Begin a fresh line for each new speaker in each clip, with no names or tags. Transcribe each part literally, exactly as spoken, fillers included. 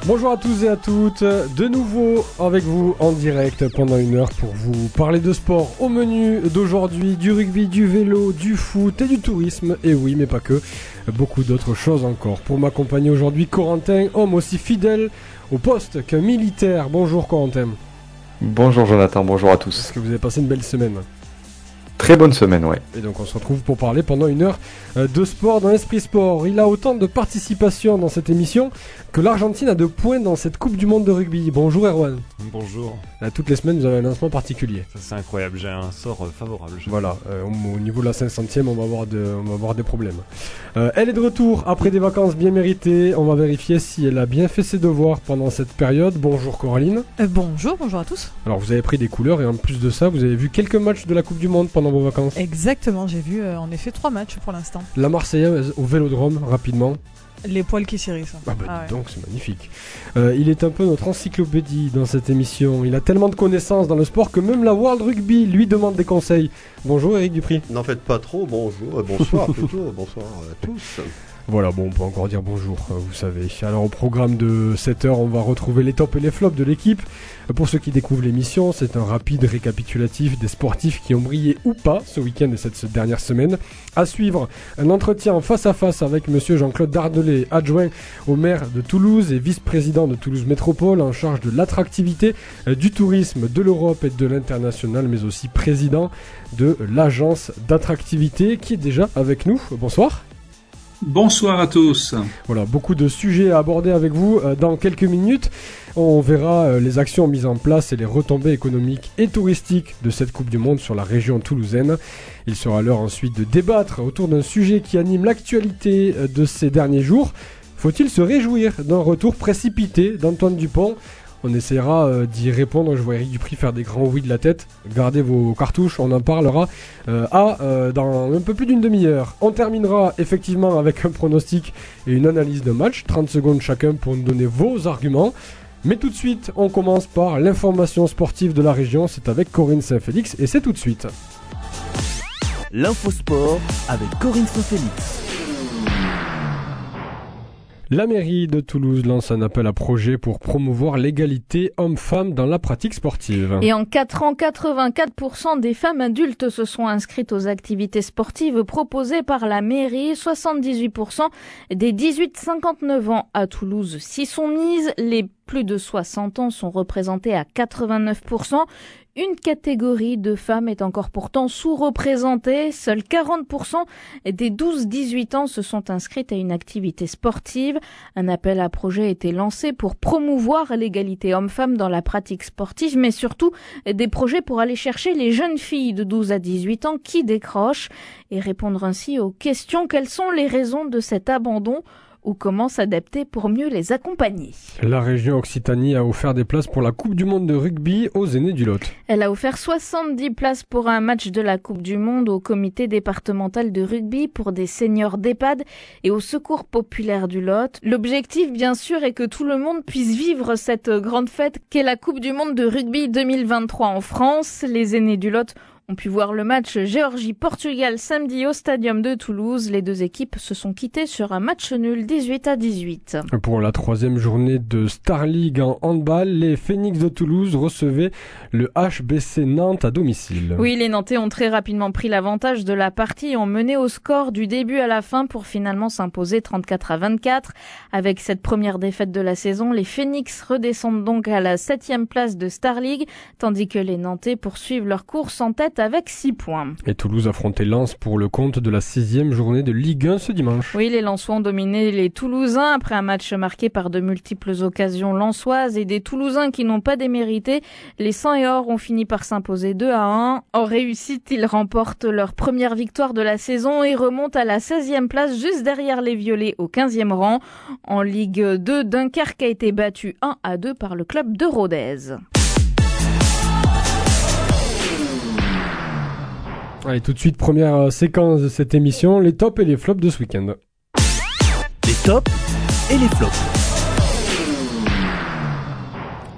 Bonjour à tous et à toutes, de nouveau avec vous en direct pendant une heure pour vous parler de sport au menu d'aujourd'hui, du rugby, du vélo, du foot et du tourisme, et oui mais pas que, beaucoup d'autres choses encore. Pour m'accompagner aujourd'hui, Corentin, homme aussi fidèle au poste qu'un militaire. Bonjour Corentin.
Bonjour Jonathan, bonjour à tous.
Est-ce que vous avez passé une belle semaine ?
Très bonne semaine, ouais.
Et donc on se retrouve pour parler pendant une heure de sport dans l'Esprit Sport. Il a autant de participation dans cette émission que l'Argentine a de points dans cette Coupe du Monde de rugby. Bonjour Erwan.
Bonjour.
Là, toutes les semaines vous avez un lancement particulier.
Ça c'est incroyable, j'ai un sort euh, favorable.
Voilà, euh, au niveau de la cinq centième on va avoir, de, on va avoir des problèmes. Euh, elle est de retour après des vacances bien méritées. On va vérifier si elle a bien fait ses devoirs pendant cette période. Bonjour Coraline.
Euh, bonjour, bonjour à tous.
Alors vous avez pris des couleurs et en plus de ça vous avez vu quelques matchs de la Coupe du Monde pendant vos vacances.
Exactement, j'ai vu euh, en effet trois matchs pour l'instant.
La Marseillaise au Vélodrome, rapidement.
Les poils qui s'irrissent.
Ah bah
ah ouais.
donc c'est magnifique. Euh, il est un peu notre encyclopédie dans cette émission. Il a tellement de connaissances dans le sport que même la World Rugby lui demande des conseils. Bonjour Eric Dupri.
N'en faites pas trop, bonjour, euh, bonsoir plutôt, bonsoir à tous.
Voilà, bon, on peut encore dire bonjour, vous savez. Alors au programme de cette heure, on va retrouver les tops et les flops de l'équipe. Pour ceux qui découvrent l'émission, c'est un rapide récapitulatif des sportifs qui ont brillé ou pas ce week-end et cette dernière semaine. À suivre, un entretien face à face avec monsieur Jean-Claude Dardelet, adjoint au maire de Toulouse et vice-président de Toulouse Métropole en charge de l'attractivité, du tourisme, de l'Europe et de l'international, mais aussi président de l'agence d'attractivité qui est déjà avec nous. Bonsoir.
Bonsoir à tous.
Voilà, beaucoup de sujets à aborder avec vous euh, dans quelques minutes. On verra euh, les actions mises en place et les retombées économiques et touristiques de cette Coupe du Monde sur la région toulousaine. Il sera l'heure ensuite de débattre autour d'un sujet qui anime l'actualité euh, de ces derniers jours. Faut-il se réjouir d'un retour précipité d'Antoine Dupont ? On essaiera euh, d'y répondre. Je vois Eric Dupri faire des grands oui de la tête. Gardez vos cartouches, on en parlera euh, à, euh, dans un peu plus d'une demi-heure. On terminera effectivement avec un pronostic et une analyse de match. trente secondes chacun pour nous donner vos arguments. Mais tout de suite, on commence par l'information sportive de la région. C'est avec Corinne Saint-Félix et c'est tout de suite.
L'info sport avec Corinne Saint-Félix.
La mairie de Toulouse lance un appel à projet pour promouvoir l'égalité homme-femme dans la pratique sportive.
Et en quatre ans, quatre-vingt-quatre pour cent des femmes adultes se sont inscrites aux activités sportives proposées par la mairie. soixante-dix-huit pour cent des dix-huit à cinquante-neuf ans à Toulouse s'y sont mises. Les plus de soixante ans sont représentés à quatre-vingt-neuf pour cent. Une catégorie de femmes est encore pourtant sous-représentée. Seuls quarante pour cent des douze à dix-huit ans se sont inscrites à une activité sportive. Un appel à projet a été lancé pour promouvoir l'égalité homme-femme dans la pratique sportive, mais surtout des projets pour aller chercher les jeunes filles de douze à dix-huit ans qui décrochent et répondre ainsi aux questions. Quelles sont les raisons de cet abandon ? Ou comment s'adapter pour mieux les accompagner.
La région Occitanie a offert des places pour la Coupe du Monde de rugby aux aînés du Lot.
Elle a offert soixante-dix places pour un match de la Coupe du Monde au comité départemental de rugby pour des seniors d'EHPAD et au secours populaire du Lot. L'objectif, bien sûr, est que tout le monde puisse vivre cette grande fête qu'est la Coupe du Monde de rugby deux mille vingt-trois en France. Les aînés du Lot ont pu voir le match Géorgie-Portugal samedi au Stadium de Toulouse. Les deux équipes se sont quittées sur un match nul dix-huit à dix-huit.
Pour la troisième journée de Star League en handball, les Phoenix de Toulouse recevaient le H B C Nantes à domicile.
Oui, les Nantais ont très rapidement pris l'avantage de la partie et ont mené au score du début à la fin pour finalement s'imposer trente-quatre à vingt-quatre. Avec cette première défaite de la saison, les Phoenix redescendent donc à la septième place de Star League, tandis que les Nantais poursuivent leur course en tête avec six points.
Et Toulouse affrontait Lens pour le compte de la sixième journée de Ligue un ce dimanche.
Oui, les Lensois ont dominé les Toulousains après un match marqué par de multiples occasions lensoises et des Toulousains qui n'ont pas démérité. Les Sang et Or ont fini par s'imposer deux à un. En réussite, ils remportent leur première victoire de la saison et remontent à la seizième place juste derrière les Violets au quinzième rang. En Ligue deux, Dunkerque a été battu un à deux par le club de Rodez.
Allez, tout de suite, première séquence de cette émission, les tops et les flops de ce week-end.
Les tops et les flops.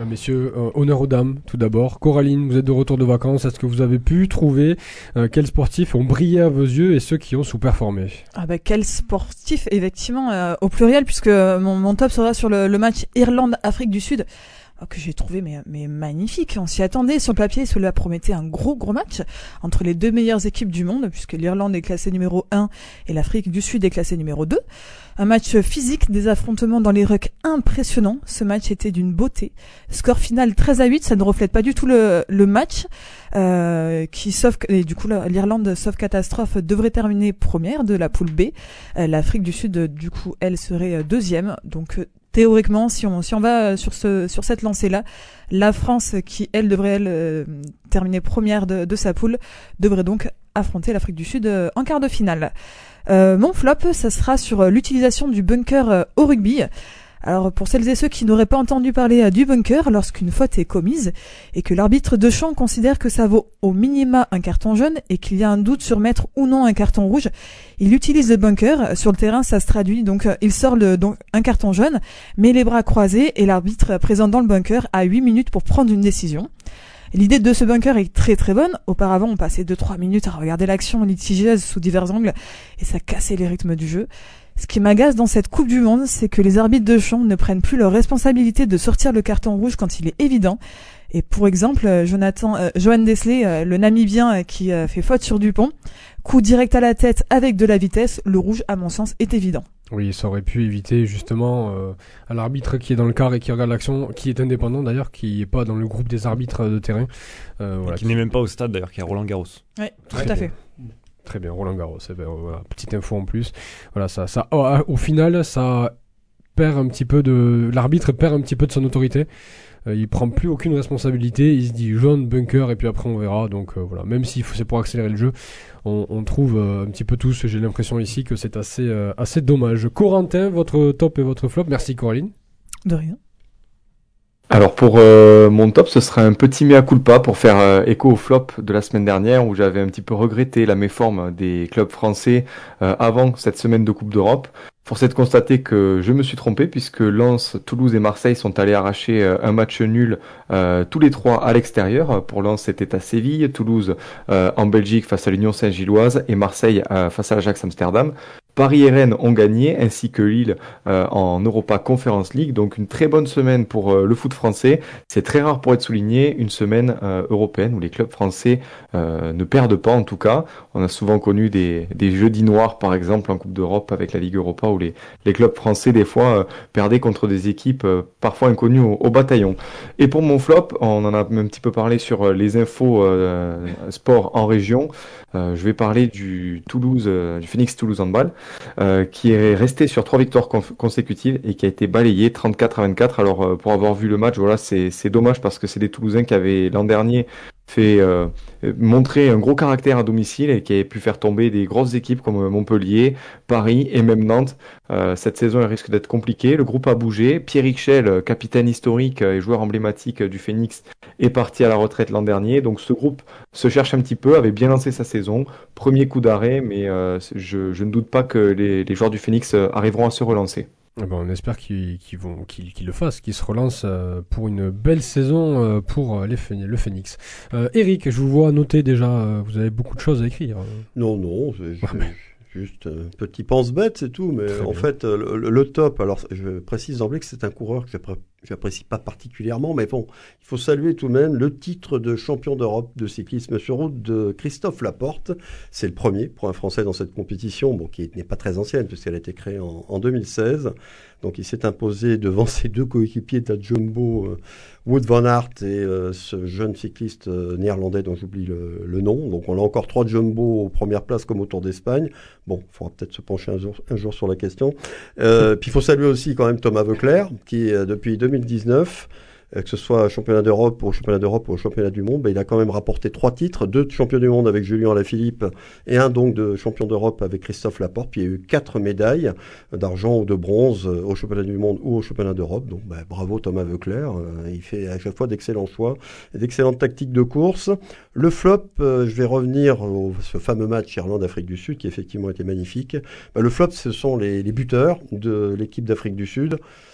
Messieurs, euh, honneur aux dames, tout d'abord. Coraline, vous êtes de retour de vacances. Est-ce que vous avez pu trouver euh, quels sportifs ont brillé à vos yeux et ceux qui ont sous-performé?
Ah bah quel sportif, effectivement, euh, au pluriel, puisque mon, mon top sera sur le, le match Irlande-Afrique du Sud, que j'ai trouvé mais, mais magnifique. On s'y attendait sur le papier, cela promettait un gros gros match entre les deux meilleures équipes du monde, puisque l'Irlande est classée numéro un et l'Afrique du Sud est classée numéro deux. Un match physique, des affrontements dans les rucks impressionnants. Ce match était d'une beauté. Score final treize à huit, ça ne reflète pas du tout le, le match. Euh, qui sauf et du coup l'Irlande, sauf catastrophe, devrait terminer première de la poule B. Euh, L'Afrique du Sud, du coup, elle serait deuxième. Donc théoriquement, si on si on va sur ce sur cette lancée-là, la France, qui elle devrait elle euh, terminer première de, de sa poule, devrait donc affronter l'Afrique du Sud euh, en quart de finale. Euh, mon flop, ça sera sur euh, l'utilisation du bunker euh, au rugby. Alors pour celles et ceux qui n'auraient pas entendu parler euh, du bunker, lorsqu'une faute est commise et que l'arbitre de champ considère que ça vaut au minima un carton jaune et qu'il y a un doute sur mettre ou non un carton rouge, il utilise le bunker. Sur le terrain, ça se traduit, donc il sort le, donc un carton jaune, met les bras croisés et l'arbitre présent dans le bunker a huit minutes pour prendre une décision. L'idée de ce bunker est très très bonne. Auparavant, on passait deux trois minutes à regarder l'action litigieuse sous divers angles et ça cassait les rythmes du jeu. Ce qui m'agace dans cette Coupe du Monde, c'est que les arbitres de champ ne prennent plus leur responsabilité de sortir le carton rouge quand il est évident. Et pour exemple, Jonathan, euh, Johan Desley, euh, le Namibien euh, qui euh, fait faute sur Dupont, coup direct à la tête avec de la vitesse, le rouge à mon sens est évident.
Oui, ça aurait pu éviter justement euh, à l'arbitre qui est dans le quart et qui regarde l'action, qui est indépendant d'ailleurs, qui est pas dans le groupe des arbitres de terrain. Euh, voilà,
qui,
qui
n'est même pas au stade d'ailleurs, qui est Roland Garros.
Oui, tout
Très
à
bien.
fait.
Très bien, Roland Garros. Eh ben, voilà, petite info en plus. Voilà, ça, ça, au, au final, ça perd un petit peu de, l'arbitre perd un petit peu de son autorité. Euh, il prend plus aucune responsabilité. Il se dit jaune, bunker, et puis après on verra. Donc euh, voilà, même si c'est pour accélérer le jeu, on, on trouve euh, un petit peu tous. J'ai l'impression ici que c'est assez, euh, assez dommage. Corentin, votre top et votre flop. Merci Coraline.
De rien.
Alors pour euh, mon top, ce sera un petit mea culpa pour faire euh, écho au flop de la semaine dernière où j'avais un petit peu regretté la méforme des clubs français euh, avant cette semaine de Coupe d'Europe. Force est de constater que je me suis trompé puisque Lens, Toulouse et Marseille sont allés arracher euh, un match nul euh, tous les trois à l'extérieur. Pour Lens, c'était à Séville, Toulouse euh, en Belgique face à l'Union Saint-Gilloise et Marseille euh, face à l'Ajax Amsterdam. Paris et Rennes ont gagné, ainsi que Lille euh, en Europa Conference League. Donc une très bonne semaine pour euh, le foot français. C'est très rare pour être souligné, une semaine euh, européenne où les clubs français euh, ne perdent pas en tout cas. On a souvent connu des, des jeudis noirs par exemple en Coupe d'Europe avec la Ligue Europa où les, les clubs français des fois euh, perdaient contre des équipes euh, parfois inconnues au, au bataillon. Et pour mon flop, on en a un petit peu parlé sur euh, les infos euh, sport en région. Euh, je vais parler du Toulouse, euh, du Phoenix Toulouse Handball. Euh, qui est resté sur trois victoires conf- consécutives et qui a été balayé trente-quatre à vingt-quatre. Alors euh, pour avoir vu le match, voilà, c'est, c'est dommage parce que c'est des Toulousains qui avaient l'an dernier fait euh, montrer un gros caractère à domicile et qui avaient pu faire tomber des grosses équipes comme Montpellier, Paris et même Nantes. Euh, cette saison elle risque d'être compliquée. Le groupe a bougé. Pierre Richel, capitaine historique et joueur emblématique du Phoenix, est parti à la retraite l'an dernier. Donc ce groupe se cherche un petit peu, avait bien lancé sa saison. Premier coup d'arrêt, mais euh, je, je ne doute pas que les, les joueurs du Phoenix arriveront à se relancer.
Eh ben, on espère qu'ils, qu'ils, vont, qu'ils, qu'ils le fassent, qu'ils se relancent euh, pour une belle saison euh, pour euh, les, le Phoenix. Euh, Eric, je vous vois noter déjà, euh, vous avez beaucoup de choses à écrire.
Non, non, c'est,
Ah, mais-
juste un petit pense-bête, c'est tout. Mais
Très
en
bien.
fait, le, le- le top, alors je précise d'emblée que c'est un coureur que j'appré- j'apprécie pas particulièrement, mais bon, il faut saluer tout de même le titre de champion d'Europe de cyclisme sur route de Christophe Laporte. C'est le premier pour un Français dans cette compétition, bon, qui n'est pas très ancienne puisqu'elle a été créée en, en deux mille seize. Donc il s'est imposé devant ses deux coéquipiers de la Jumbo, euh, Wout van Aert et euh, ce jeune cycliste euh, néerlandais dont j'oublie le, le nom. Donc on a encore trois Jumbo aux premières places comme au Tour d'Espagne. Bon, il faudra peut-être se pencher un jour, un jour sur la question. Euh, puis il faut saluer aussi quand même Thomas Voeckler qui euh, depuis deux mille dix-neuf, euh, que ce soit championnat d'Europe ou championnat d'Europe ou au championnat du monde, ben, il a quand même rapporté trois titres, deux de champion du monde avec Julien Alaphilippe et un donc de champion d'Europe avec Christophe Laporte. Puis il y a eu quatre médailles d'argent ou de bronze euh, au championnat du monde ou au championnat d'Europe. Donc ben, bravo Thomas Voeckler, euh, il fait à chaque fois d'excellents choix et d'excellentes tactiques de course. Le flop, euh, je vais revenir au ce fameux match Irlande-Afrique du Sud qui effectivement était magnifique. Ben, le flop, ce sont les, les buteurs de l'équipe d'Afrique du Sud,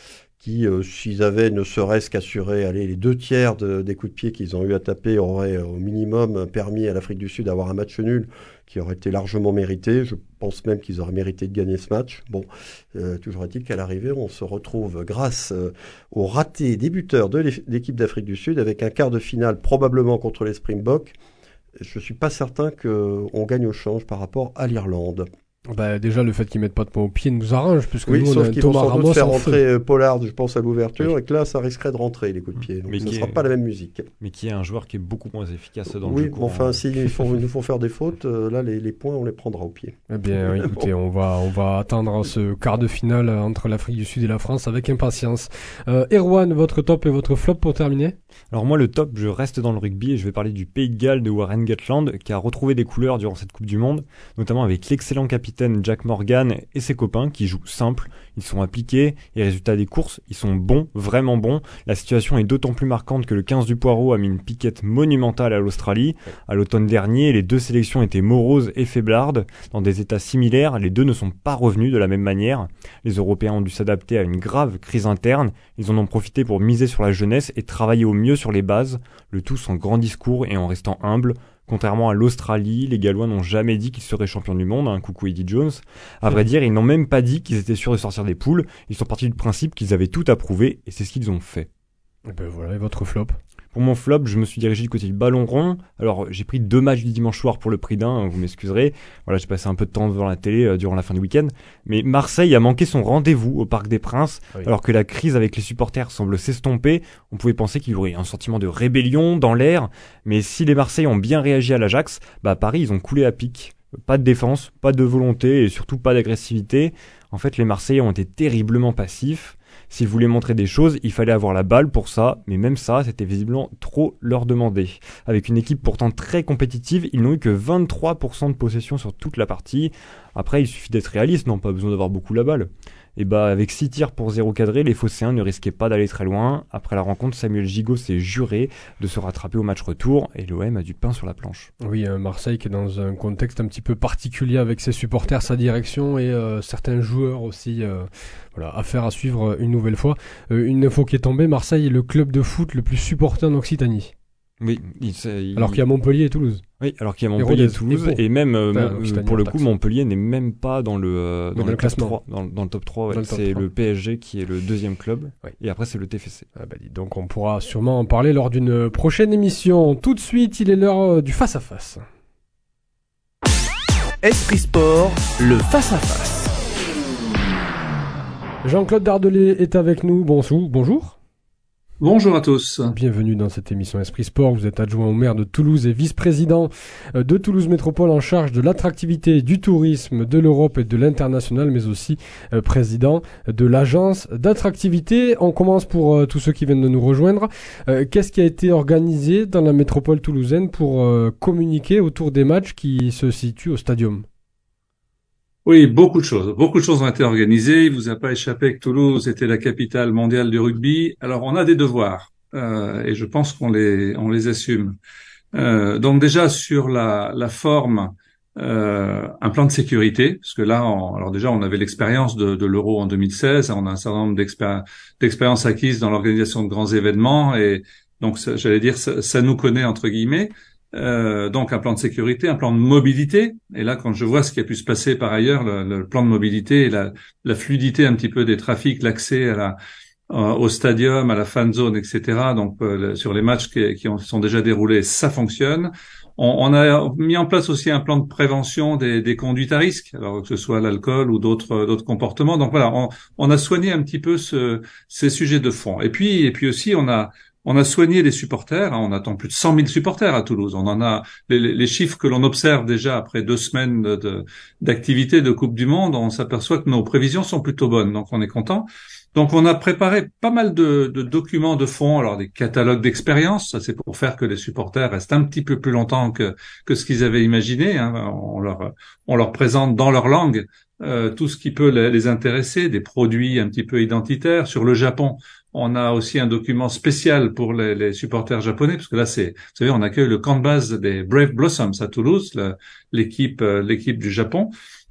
qui, euh, s'ils avaient ne serait-ce qu'assuré allez, les deux tiers de, des coups de pied qu'ils ont eu à taper, auraient euh, au minimum permis à l'Afrique du Sud d'avoir un match nul qui aurait été largement mérité. Je pense même qu'ils auraient mérité de gagner ce match. Bon, euh, toujours est-il qu'à l'arrivée, on se retrouve grâce euh, au raté débuteur de l'équipe d'Afrique du Sud avec un quart de finale probablement contre les Springboks. Je ne suis pas certain qu'on gagne au change par rapport à l'Irlande.
Bah, déjà, le fait qu'ils mettent pas de poing au pied nous arrange, puisque
oui,
nous, on
sauf
a
qu'ils vont
Thomas
sans doute
Ramos
faire
en
rentrer
feu.
Pollard, je pense, à l'ouverture,
Oui.
et que là, ça risquerait de rentrer, les coups de pied. Donc,
Mais
ce ne
qui
sera
est-
pas la même musique.
Mais qui est un joueur qui est beaucoup moins efficace dans le
Oui,
jeu
mais
courant.
enfin, s'ils font- ils nous font faire des fautes, euh, là, les, les points, on les prendra au pied.
Eh bien, écoutez, on va, on va attendre ce quart de finale entre l'Afrique du Sud et la France avec impatience. Euh, Erwan, votre top et votre flop pour terminer?
Alors moi, le top, je reste dans le rugby et je vais parler du Pays de Galles de Warren Gatland qui a retrouvé des couleurs durant cette Coupe du Monde, notamment avec l'excellent capitaine Jack Morgan et ses copains qui jouent simple, ils sont appliqués et résultat des courses, ils sont bons, vraiment bons. La situation est d'autant plus marquante que le quinze du Poireau a mis une piquette monumentale à l'Australie. À l'automne dernier, les deux sélections étaient moroses et faiblardes. Dans des états similaires, les deux ne sont pas revenus de la même manière. Les Européens ont dû s'adapter à une grave crise interne. Ils en ont profité pour miser sur la jeunesse et travailler au mieux sur les bases, le tout sans grand discours et en restant humble. Contrairement à l'Australie, les Gallois n'ont jamais dit qu'ils seraient champions du monde, hein, coucou Eddie Jones. À vrai dire, ils n'ont même pas dit qu'ils étaient sûrs de sortir des poules. Ils sont partis du principe qu'ils avaient tout approuvé et c'est ce qu'ils ont fait.
Eh ben voilà, et votre flop?
Pour mon flop, je me suis dirigé du côté du ballon rond. Alors, j'ai pris deux matchs du dimanche soir pour le prix d'un, vous m'excuserez. Voilà, j'ai passé un peu de temps devant la télé euh, durant la fin du week-end. Mais Marseille a manqué son rendez-vous au Parc des Princes.
Oui.
Alors que la crise avec les supporters semble s'estomper, on pouvait penser qu'il y aurait un sentiment de rébellion dans l'air. Mais si les Marseillais ont bien réagi à l'Ajax, bah à Paris, ils ont coulé à pic. Pas de défense, pas de volonté et surtout pas d'agressivité. En fait, les Marseillais ont été terriblement passifs. S'ils voulaient montrer des choses, il fallait avoir la balle pour ça, mais même ça, c'était visiblement trop leur demander. Avec une équipe pourtant très compétitive, ils n'ont eu que vingt-trois pour cent de possession sur toute la partie. Après, il suffit d'être réaliste, non pas besoin d'avoir beaucoup la balle. Et bah, avec six tirs pour zéro cadré, les Phocéens ne risquaient pas d'aller très loin. Après la rencontre, Samuel Gigot s'est juré de se rattraper au match retour, et l'O M a du pain sur la planche.
Oui, euh, Marseille qui est dans un contexte un petit peu particulier avec ses supporters, sa direction et euh, certains joueurs aussi. Euh, voilà, affaire à suivre une nouvelle fois. Euh, une info qui est tombée, Marseille est le club de foot le plus supporté en Occitanie.
Oui, il, il...
Alors qu'il y a Montpellier et Toulouse.
Oui, alors qu'il y a Montpellier et Toulouse,
et,
et même, euh,
enfin,
euh, pour le coup, Montpellier n'est même pas dans le, euh, dans,
dans
le,
le classement.
top trois, dans, dans le top trois, ouais.
Dans le top
C'est
trois.
le P S G qui est le deuxième club,
Oui.
et après c'est le T F C.
Ah bah, dis donc on pourra sûrement en parler lors d'une prochaine émission. Tout de suite, il est l'heure euh, du face-à-face.
Esprit Sport, le face-à-face.
Jean-Claude Dardelet est avec nous. Bonjour. Bonjour.
Bonjour à tous.
Bienvenue dans cette émission Esprit Sport. Vous êtes adjoint au maire de Toulouse et vice-président de Toulouse Métropole en charge de l'attractivité, du tourisme, de l'Europe et de l'international, mais aussi euh, président de l'agence d'attractivité. On commence pour euh, tous ceux qui viennent de nous rejoindre. Euh, qu'est-ce qui a été organisé dans la métropole toulousaine pour euh, communiquer autour des matchs qui se situent au Stadium ?
Oui, beaucoup de choses. Beaucoup de choses ont été organisées. Il vous a pas échappé que Toulouse était la capitale mondiale du rugby. Alors, on a des devoirs euh, et je pense qu'on les on les assume. Euh, donc déjà sur la la forme, euh, un plan de sécurité, parce que là, on, alors déjà, on avait l'expérience de, de l'Euro en deux mille seize. On a un certain nombre d'expéri- d'expériences acquises dans l'organisation de grands événements et donc ça, j'allais dire ça, ça nous connaît entre guillemets. Euh, donc un plan de sécurité, un plan de mobilité. Et là, quand je vois ce qui a pu se passer par ailleurs, le, le plan de mobilité et la, la fluidité un petit peu des trafics, l'accès à la, euh, au stadium, à la fan zone, et cetera. Donc euh, le, sur les matchs qui, qui ont, sont déjà déroulés, ça fonctionne. On, on a mis en place aussi un plan de prévention des, des conduites à risque, alors que ce soit l'alcool ou d'autres d'autres comportements. Donc voilà, on, on a soigné un petit peu ce, ces sujets de fond. Et puis et puis aussi, on a On a soigné les supporters, hein, on attend plus de cent mille supporters à Toulouse. On en a les, les chiffres que l'on observe déjà après deux semaines de, de, d'activité de Coupe du Monde, on s'aperçoit que nos prévisions sont plutôt bonnes, donc on est content. Donc on a préparé pas mal de, de documents de fond, alors des catalogues d'expériences, ça c'est pour faire que les supporters restent un petit peu plus longtemps que que ce qu'ils avaient imaginé. Hein. On leur on leur présente dans leur langue euh, tout ce qui peut les, les intéresser, des produits un petit peu identitaires. Sur le Japon, on a aussi un document spécial pour les, les supporters japonais, parce que là, c'est, vous savez, on accueille le camp de base des Brave Blossoms à Toulouse, la, l'équipe, euh, l'équipe du Japon.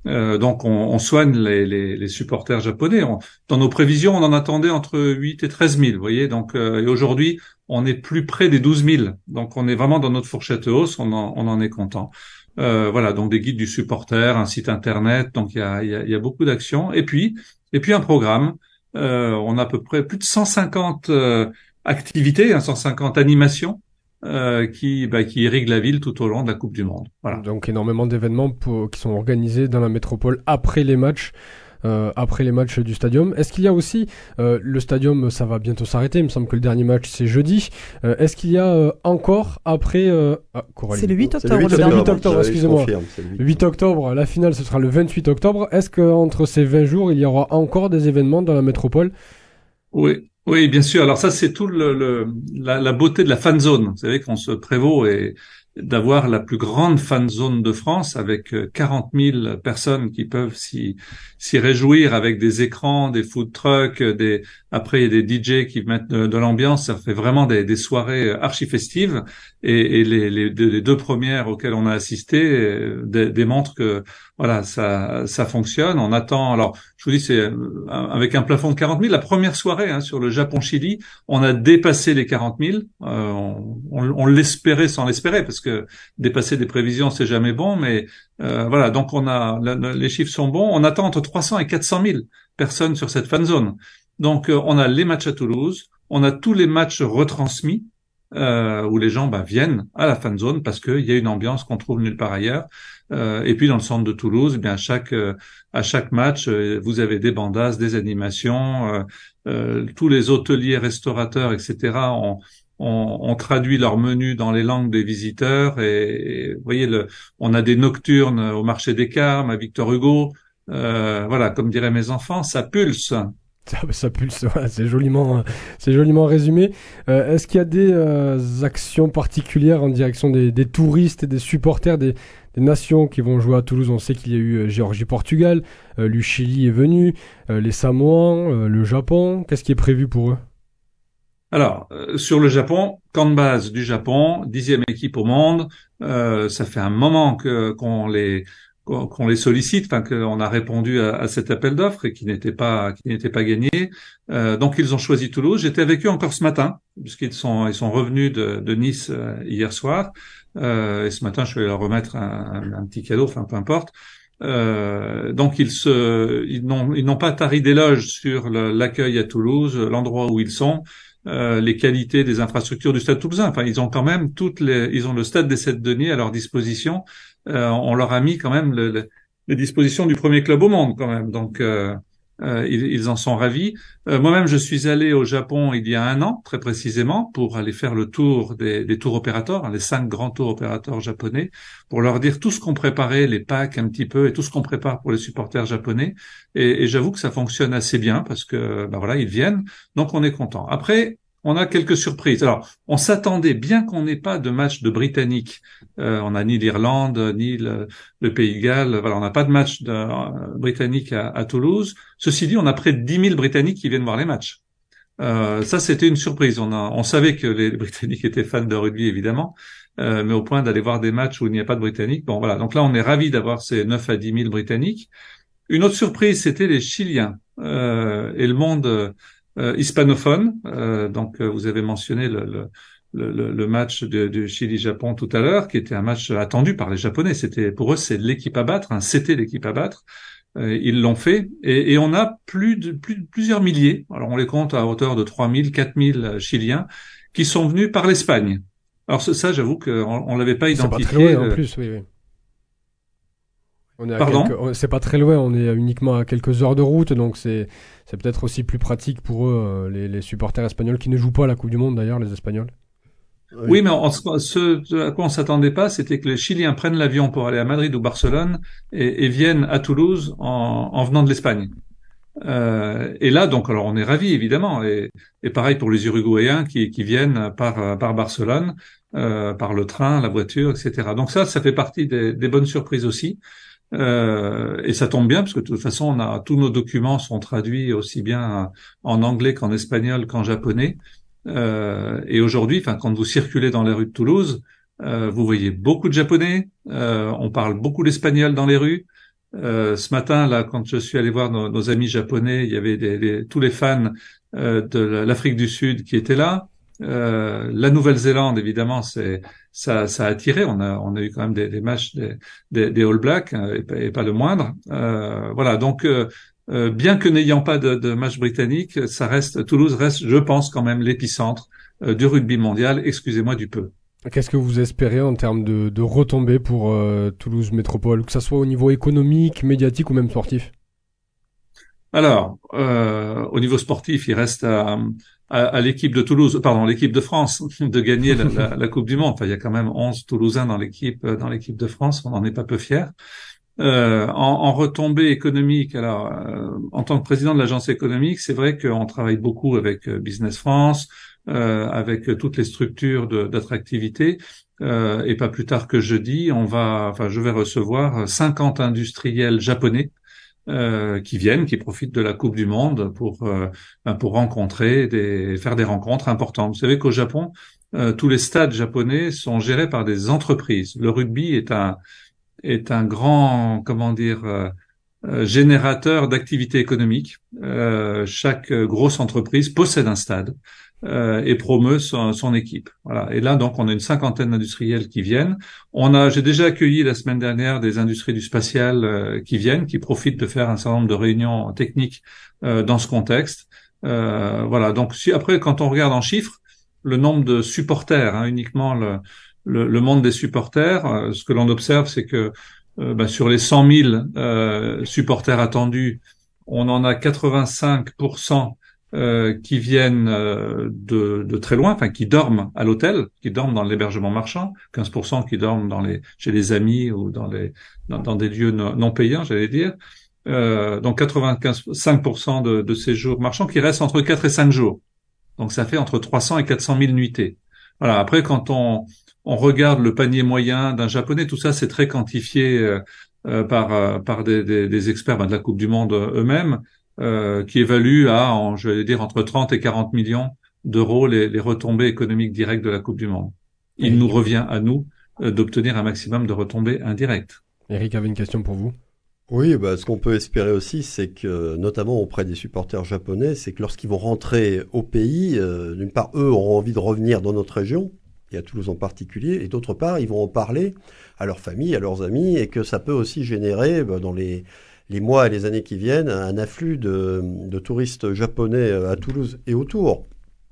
Euh, donc on, on soigne les, les, les supporters japonais. On, dans nos prévisions, on en attendait entre huit et treize mille, vous voyez. Donc euh, et aujourd'hui, on est plus près des douze mille. Donc on est vraiment dans notre fourchette hausse. On en, on en est content. Euh, voilà, donc des guides du supporter, un site internet. Donc il y a, il y a, il y a beaucoup d'actions. Et puis et puis un programme. Euh, on a à peu près plus de cent cinquante euh, activités, hein, cent cinquante animations. Euh, qui, bah, qui irrigue la ville tout au long de la Coupe du Monde. Voilà.
Donc énormément d'événements pour, qui sont organisés dans la métropole après les matchs, euh, après les matchs du stadium. Est-ce qu'il y a aussi, euh, le stadium, ça va bientôt s'arrêter, il me semble que le dernier match c'est jeudi. Euh, est-ce qu'il y a euh, encore après... Euh... Ah,
c'est le huit octobre.
C'est le huit octobre,
Ouais,
excusez-moi.
confirme, c'est le huit.
Le huit octobre, la finale ce sera le vingt-huit octobre. Est-ce qu'entre ces vingt jours, il y aura encore des événements dans la métropole ?
Oui. Oui, bien sûr. Alors ça, c'est tout le, le la, la beauté de la fan zone. Vous savez qu'on se prévaut et d'avoir la plus grande fan zone de France avec quarante mille personnes qui peuvent s'y s'y réjouir avec des écrans, des food trucks, des après il y a des D J qui mettent de, de l'ambiance. Ça fait vraiment des, des soirées archi festives et, et les, les, deux, les deux premières auxquelles on a assisté dé, démontrent que voilà ça ça fonctionne. On attend. Alors je vous dis c'est avec un plafond de quarante mille. La première soirée hein, sur le Japon-Chili, on a dépassé les quarante mille. Euh, on, on, on l'espérait sans l'espérer parce que dépasser des prévisions c'est jamais bon, mais euh, voilà. Donc on a la, la, les chiffres sont bons. On attend entre trois cents et quatre cent mille personnes sur cette fan zone. Donc euh, on a les matchs à Toulouse, on a tous les matchs retransmis euh, où les gens bah, viennent à la fan zone parce qu'il y a une ambiance qu'on trouve nulle part ailleurs. Euh, et puis dans le centre de Toulouse, eh bien à chaque euh, à chaque match, euh, vous avez des bandas, des animations, euh, euh, tous les hôteliers, restaurateurs, et cetera. ont On, on traduit leur menu dans les langues des visiteurs et, et vous voyez, le, on a des nocturnes au marché des Carmes, à Victor Hugo. Euh, voilà, comme diraient mes enfants, ça pulse.
Ça, ça pulse, voilà, c'est joliment, c'est joliment résumé. Euh, est-ce qu'il y a des euh, actions particulières en direction des, des touristes et des supporters des, des nations qui vont jouer à Toulouse? On sait qu'il y a eu euh, Géorgie-Portugal, euh, le Chili est venu, euh, les Samoans, euh, le Japon. Qu'est-ce qui est prévu pour eux?
Alors, euh, sur le Japon, camp de base du Japon, dixième équipe au monde. Euh, ça fait un moment que qu'on les qu'on, qu'on les sollicite, enfin qu'on a répondu à, à cet appel d'offres et qui n'était pas qui n'était pas gagné. Euh, donc ils ont choisi Toulouse. J'étais avec eux encore ce matin puisqu'ils sont ils sont revenus de, de Nice euh, hier soir. Euh, et ce matin, je vais leur remettre un, un, un petit cadeau, enfin peu importe. Euh, donc ils se ils n'ont ils n'ont pas tari d'éloges sur le, l'accueil à Toulouse, l'endroit où ils sont. Euh, les qualités des infrastructures du Stade Toulousain. Enfin, ils ont quand même toutes les, ils ont le Stade des Sept-Denis à leur disposition. Euh, on leur a mis quand même le, le, les dispositions du premier club au monde quand même. Donc, euh, euh, ils, ils en sont ravis. Euh, moi-même, je suis allé au Japon il y a un an, très précisément, pour aller faire le tour des, des tours opérateurs, hein, les cinq grands tours opérateurs japonais, pour leur dire tout ce qu'on préparait, les packs un petit peu, et tout ce qu'on prépare pour les supporters japonais. Et, et j'avoue que ça fonctionne assez bien parce que, ben voilà, ils viennent, donc on est content. Après, on a quelques surprises. Alors, on s'attendait bien qu'on n'ait pas de match de Britanniques. Euh, on n'a ni l'Irlande, ni le, le Pays de Galles. Voilà, on n'a pas de match de euh, Britanniques à, à Toulouse. Ceci dit, on a près de dix mille Britanniques qui viennent voir les matchs. Euh, ça, c'était une surprise. On, a, on savait que les Britanniques étaient fans de rugby, évidemment, euh, mais au point d'aller voir des matchs où il n'y a pas de Britanniques. Bon, voilà. Donc là, on est ravis d'avoir ces neuf à dix mille Britanniques. Une autre surprise, c'était les Chiliens euh, et le monde euh, hispanophone. Euh, donc, euh, vous avez mentionné le, le, le, le match de, de Chili-Japon tout à l'heure, qui était un match attendu par les Japonais. C'était pour eux, c'est l'équipe à battre. Hein, c'était l'équipe à battre. Euh, ils l'ont fait, et, et on a plus de plus, plusieurs milliers. Alors, on les compte à hauteur de trois mille, quatre mille Chiliens qui sont venus par l'Espagne. Alors ça, j'avoue qu'on on l'avait pas identifié.
C'est pas très loin en plus, oui, oui. On est à
Pardon
quelques... C'est pas très loin, on est uniquement à quelques heures de route, donc c'est, c'est peut-être aussi plus pratique pour eux, les, les supporters espagnols qui ne jouent pas à la Coupe du Monde d'ailleurs, les Espagnols.
Oui, oui mais on, ce à quoi on s'attendait pas, c'était que les Chiliens prennent l'avion pour aller à Madrid ou Barcelone et, et viennent à Toulouse en, en venant de l'Espagne. Euh, et là, donc, alors on est ravis évidemment, et, et pareil pour les Uruguayens qui, qui viennent par, par Barcelone, euh, par le train, la voiture, et cetera. Donc ça, ça fait partie des, des bonnes surprises aussi. Euh, et ça tombe bien parce que de toute façon, on a tous nos documents sont traduits aussi bien en anglais qu'en espagnol qu'en japonais. Euh, et aujourd'hui, enfin, quand vous circulez dans les rues de Toulouse, euh, vous voyez beaucoup de Japonais. Euh, on parle beaucoup l'espagnol dans les rues. Euh, ce matin, là, quand je suis allé voir nos, nos amis japonais, il y avait des, des, tous les fans euh, de l'Afrique du Sud qui étaient là. Euh, la Nouvelle-Zélande, évidemment, c'est ça, ça a attiré. On a, on a eu quand même des, des matchs des, des, des All Blacks hein, et, pas, et pas le moindre. Euh, voilà, donc euh, euh, bien que n'ayant pas de, de match britannique, ça reste Toulouse reste, je pense, quand même l'épicentre euh, du rugby mondial. Excusez-moi du peu.
Qu'est-ce que vous espérez en termes de, de retombées pour euh, Toulouse Métropole, que ça soit au niveau économique, médiatique ou même sportif?
Alors, euh, au niveau sportif, il reste à, à, à l'équipe de Toulouse, pardon, l'équipe de France, de gagner la, la, la Coupe du Monde. Enfin, il y a quand même onze Toulousains dans l'équipe, dans l'équipe de France. On n'en est pas peu fiers. Euh, en, en retombée économique, alors, euh, en tant que président de l'agence économique, c'est vrai qu'on travaille beaucoup avec euh, Business France, euh, avec euh, toutes les structures de, d'attractivité. Euh, et pas plus tard que jeudi, on va, enfin, je vais recevoir cinquante industriels japonais euh, qui viennent, qui profitent de la Coupe du Monde pour euh, pour rencontrer des, faire des rencontres importantes. Vous savez qu'au Japon, euh, tous les stades japonais sont gérés par des entreprises. Le rugby est un est un grand, comment dire, euh, euh, générateur d'activité économique. Euh, chaque euh, grosse entreprise possède un stade euh, et promeut son, son équipe. Voilà. Et là, donc, on a une cinquantaine d'industriels qui viennent. On a, j'ai déjà accueilli la semaine dernière des industries du spatial euh, qui viennent, qui profitent de faire un certain nombre de réunions techniques euh, dans ce contexte. Euh, voilà. Donc, si après, quand on regarde en chiffres, le nombre de supporters, hein, uniquement le Le, le monde des supporters, euh, ce que l'on observe, c'est que euh, bah, sur les cent mille euh, supporters attendus, on en a quatre-vingt-cinq pour cent euh, qui viennent euh, de, de très loin, enfin qui dorment à l'hôtel, qui dorment dans l'hébergement marchand, quinze pour cent qui dorment dans les, chez les amis ou dans, les, dans, dans des lieux non, non payants, j'allais dire. Euh, donc quatre-vingt-quinze pour cent de, de séjours marchands qui restent entre quatre et cinq jours. Donc ça fait entre trois cents et quatre cent mille nuitées. Voilà. Après, quand on on regarde le panier moyen d'un Japonais, tout ça c'est très quantifié euh, euh, par euh, par des, des, des experts ben, de la Coupe du Monde eux-mêmes, euh, qui évaluent à, en, je vais dire, entre trente et quarante millions d'euros les, les retombées économiques directes de la Coupe du Monde. Il
Et
nous revient à nous euh, d'obtenir un maximum de retombées indirectes.
Eric avait une question pour vous.
Oui, bah, ce qu'on peut espérer aussi, c'est que, notamment auprès des supporters japonais, c'est que lorsqu'ils vont rentrer au pays, euh, d'une part, eux auront envie de revenir dans notre région, et à Toulouse en particulier, et d'autre part, ils vont en parler à leurs familles, à leurs amis, et que ça peut aussi générer, bah, dans les, les mois et les années qui viennent, un afflux de, de touristes japonais à Toulouse et autour.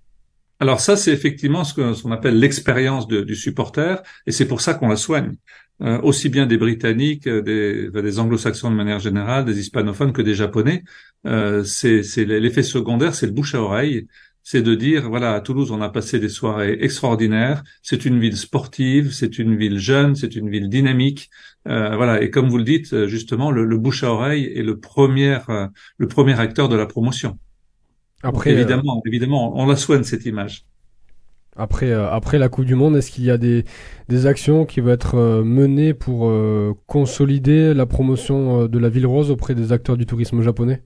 Alors ça, c'est effectivement ce que- ce qu'on appelle l'expérience de- du supporter, et c'est pour ça qu'on la soigne. Euh, aussi bien des Britanniques, euh, des, des Anglo-Saxons de manière générale, des hispanophones que des Japonais. Euh, c'est c'est l'effet secondaire, c'est le bouche à oreille. C'est de dire, voilà, à Toulouse, on a passé des soirées extraordinaires. C'est une ville sportive, c'est une ville jeune, c'est une ville dynamique. Euh, voilà, et comme vous le dites, euh, justement, le, le bouche à oreille est le premier, euh, le premier acteur de la promotion. Donc,
Après, euh,
évidemment, évidemment, on la soigne cette image.
après, euh, après la Coupe du Monde, est-ce qu'il y a des, des actions qui vont être euh, menées pour euh, consolider la promotion euh, de la Ville Rose auprès des acteurs du tourisme japonais?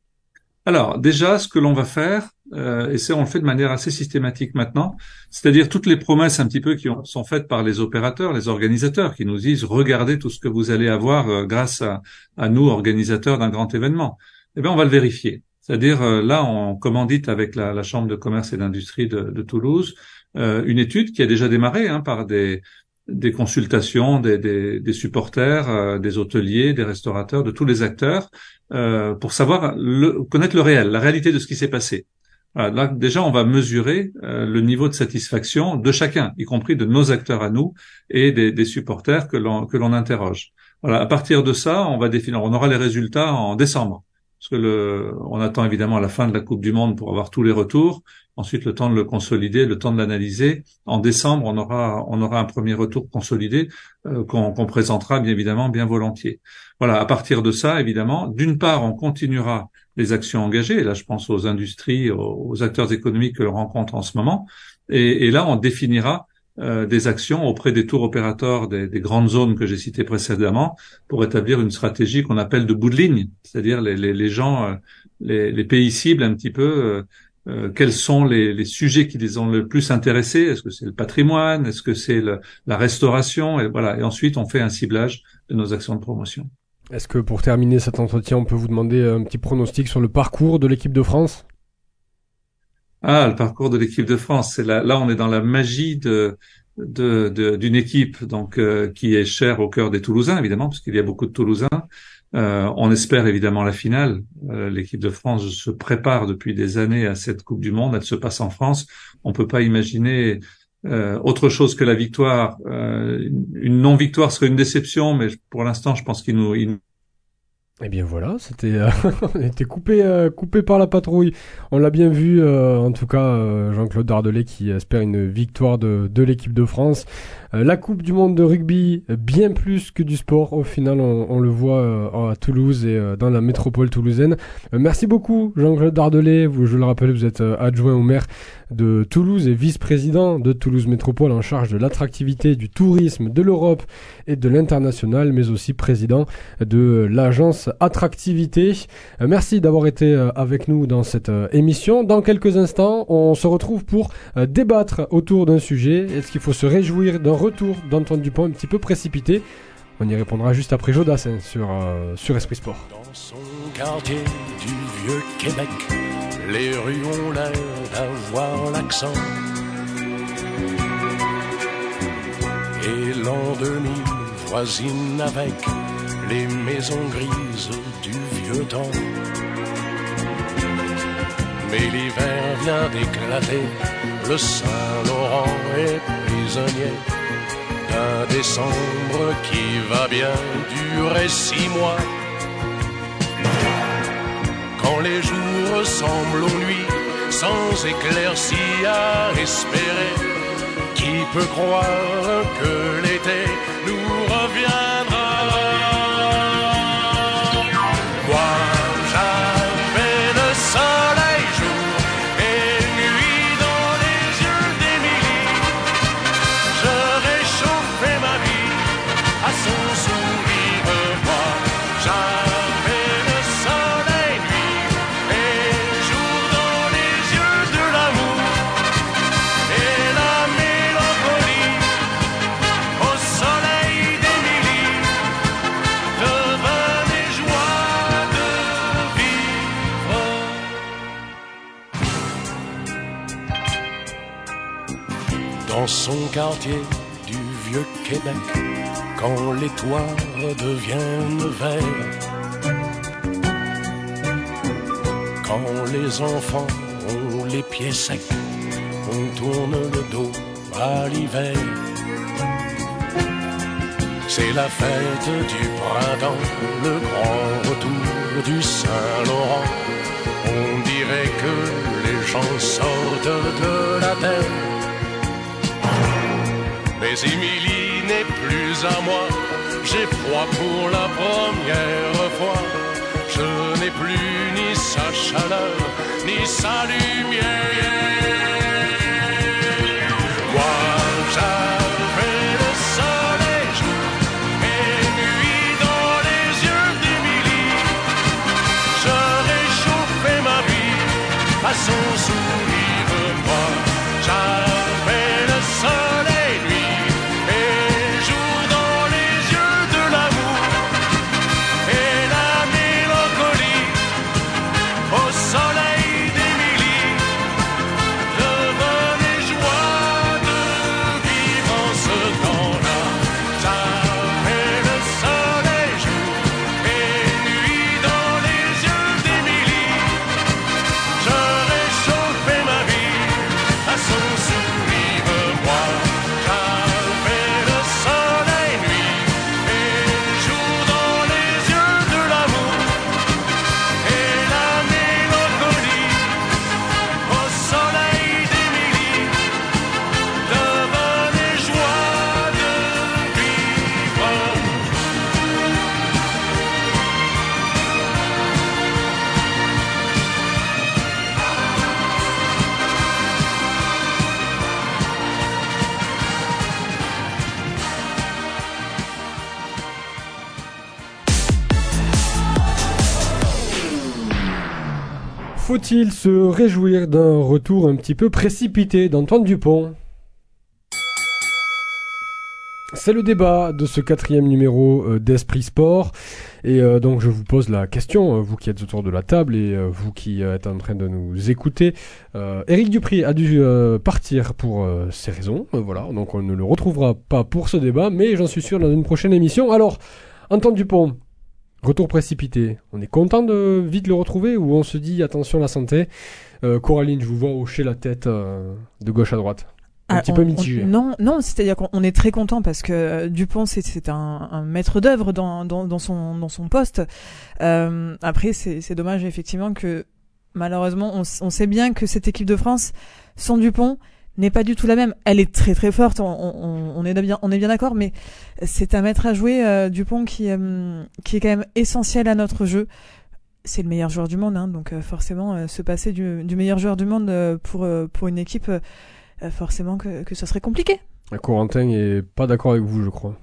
Alors, déjà, ce que l'on va faire, euh, et c'est on le fait de manière assez systématique maintenant, c'est-à-dire toutes les promesses un petit peu qui ont- sont faites par les opérateurs, les organisateurs, qui nous disent regardez tout ce que vous allez avoir euh, grâce à, à nous, organisateurs d'un grand événement. Eh bien, on va le vérifier. C'est-à-dire euh, là, on commandite avec la, la Chambre de commerce et d'industrie de, de Toulouse euh, une étude qui a déjà démarré hein, par des des consultations des, des, des supporters, euh, des hôteliers, des restaurateurs, de tous les acteurs, euh, pour savoir le, connaître le réel, la réalité de ce qui s'est passé. Voilà, là, déjà, on va mesurer euh, le niveau de satisfaction de chacun, y compris de nos acteurs à nous et des, des supporters que l'on que l'on interroge. Voilà, à partir de ça, on va définir. On aura les résultats en décembre, parce que le, on attend évidemment la fin de la Coupe du Monde pour avoir tous les retours. Ensuite, le temps de le consolider, le temps de l'analyser. En décembre, on aura on aura un premier retour consolidé euh, qu'on qu'on présentera bien évidemment bien volontiers. Voilà, à partir de ça, évidemment, d'une part, on continuera les actions engagées. Et là, je pense aux industries, aux, aux acteurs économiques que l'on rencontre en ce moment. Et, et là, on définira euh, des actions auprès des tours opérateurs des, des grandes zones que j'ai citées précédemment pour établir une stratégie qu'on appelle de bout de ligne, c'est-à-dire les, les, les gens, euh, les, les pays cibles un petit peu. Euh, euh, quels sont les, les sujets qui les ont le plus intéressés? Est-ce que c'est le patrimoine? Est-ce que c'est le, la restauration? Et voilà. Et ensuite, on fait un ciblage de nos actions de promotion.
Est-ce que pour terminer cet entretien, on peut vous demander un petit pronostic sur le parcours de l'équipe de France ?
Ah, le parcours de l'équipe de France, c'est là, là on est dans la magie de, de, de- d'une équipe donc euh, qui est chère au cœur des Toulousains évidemment, parce qu'il y a beaucoup de Toulousains. Euh, on espère évidemment la finale. Euh, l'équipe de France se prépare depuis des années à cette Coupe du Monde. Elle se passe en France. On peut pas imaginer euh, autre chose que la victoire. Euh, une une non-victoire serait une déception, mais pour l'instant, je pense qu'il nous, il
Eh bien voilà, c'était, euh, on était coupé, euh, coupé par la patrouille. On l'a bien vu, euh, en tout cas, euh, Jean-Claude Dardelet qui espère une victoire de, de l'équipe de France. Euh, la Coupe du Monde de rugby, bien plus que du sport. Au final, on, on le voit euh, à Toulouse et euh, dans la métropole toulousaine. Euh, merci beaucoup, Jean-Claude Dardelet. Vous, je le rappelle, vous êtes euh, adjoint au maire de Toulouse et vice-président de Toulouse Métropole en charge de l'attractivité, du tourisme, de l'Europe et de l'international, mais aussi président de l'agence Attractivité. Euh, merci d'avoir été euh, avec nous dans cette euh, émission. Dans quelques instants, on se retrouve pour euh, débattre autour d'un sujet. Est-ce qu'il faut se réjouir d'un retour d'Antoine Dupont un petit peu précipité ? On y répondra juste après Jodassin sur, euh, sur Esprit Sport.
Dans son quartier du vieux Québec, les rues ont l'air d'avoir l'accent. Et l'an deux mille voisine avec les maisons grises du vieux temps. Mais l'hiver vient d'éclater, le Saint-Laurent est prisonnier d'un décembre qui va bien durer six mois. Quand les jours ressemblent aux nuits, sans éclaircie à espérer, qui peut croire que l'été nous reviendra? Moi, j'avais le soleil jour et nuit dans les yeux d'Émilie. Je réchauffais ma vie à son sourire. Moi, j'avais le soleil nuit et jour dans les yeux de l'amour et la mélancolie au soleil d'Émilie devenait joie de vivre. Dans son quartier du vieux Québec, quand les toits deviennent verts, quand les enfants ont les pieds secs, on tourne le dos à l'hiver. C'est la fête du printemps, le grand retour du Saint-Laurent. On dirait que les gens sortent de la terre. Mais Émilie n'est plus à moi, j'ai froid pour la première fois. Je n'ai plus ni sa chaleur, ni sa lumière. Moi, j'avais le soleil jour et nuit dans les yeux d'Émilie. Je réchauffais ma vie à son sourire. Moi, j'avais le soleil nuit et jour dans les yeux de l'amour et la mélancolie au soleil d'Émilie devenait joie de vivre en ce temps-là. J'avais le soleil jour et nuit dans les yeux d'Émilie. Je réchauffais ma vie à son sourire. Moi, j'avais le soleil nuit et jour dans les yeux de l'amour et la mélancolie au soleil d'Émilie devenait joie de vivre.
Faut-il se réjouir d'un retour un petit peu précipité d'Antoine Dupont ? C'est le débat de ce quatrième numéro euh, d'Esprit Sport. Et euh, donc je vous pose la question, euh, vous qui êtes autour de la table et euh, vous qui euh, êtes en train de nous écouter. Euh, Éric Dupri a dû euh, partir pour euh, ses raisons. Euh, voilà, donc on ne le retrouvera pas pour ce débat, mais j'en suis sûr dans une prochaine émission. Alors, Antoine Dupont, retour précipité. On est content de vite le retrouver ou on se dit attention la santé. euh, Coraline, je vous vois hocher la tête euh, de gauche à droite. Un
Ah,
petit
on-
peu mitigé.
on- non, non, c'est-à-dire qu'on on est très content parce que euh, Dupont c'est, c'est un, un maître d'œuvre dans, dans, dans son dans son poste. Euh, après, c'est, c'est dommage effectivement que malheureusement on, s- on sait bien que cette équipe de France sans Dupont n'est pas du tout la même. Elle est très très forte, on, on, on est bien on est bien d'accord, mais c'est un maître à jouer euh, Dupont qui euh, qui est quand même essentiel à notre jeu. C'est le meilleur joueur du monde, hein, donc euh, forcément euh, se passer du, du meilleur joueur du monde euh, pour euh, pour une équipe. Euh, Euh, forcément que, que ça serait compliqué.
Corentin est pas d'accord avec vous, je crois.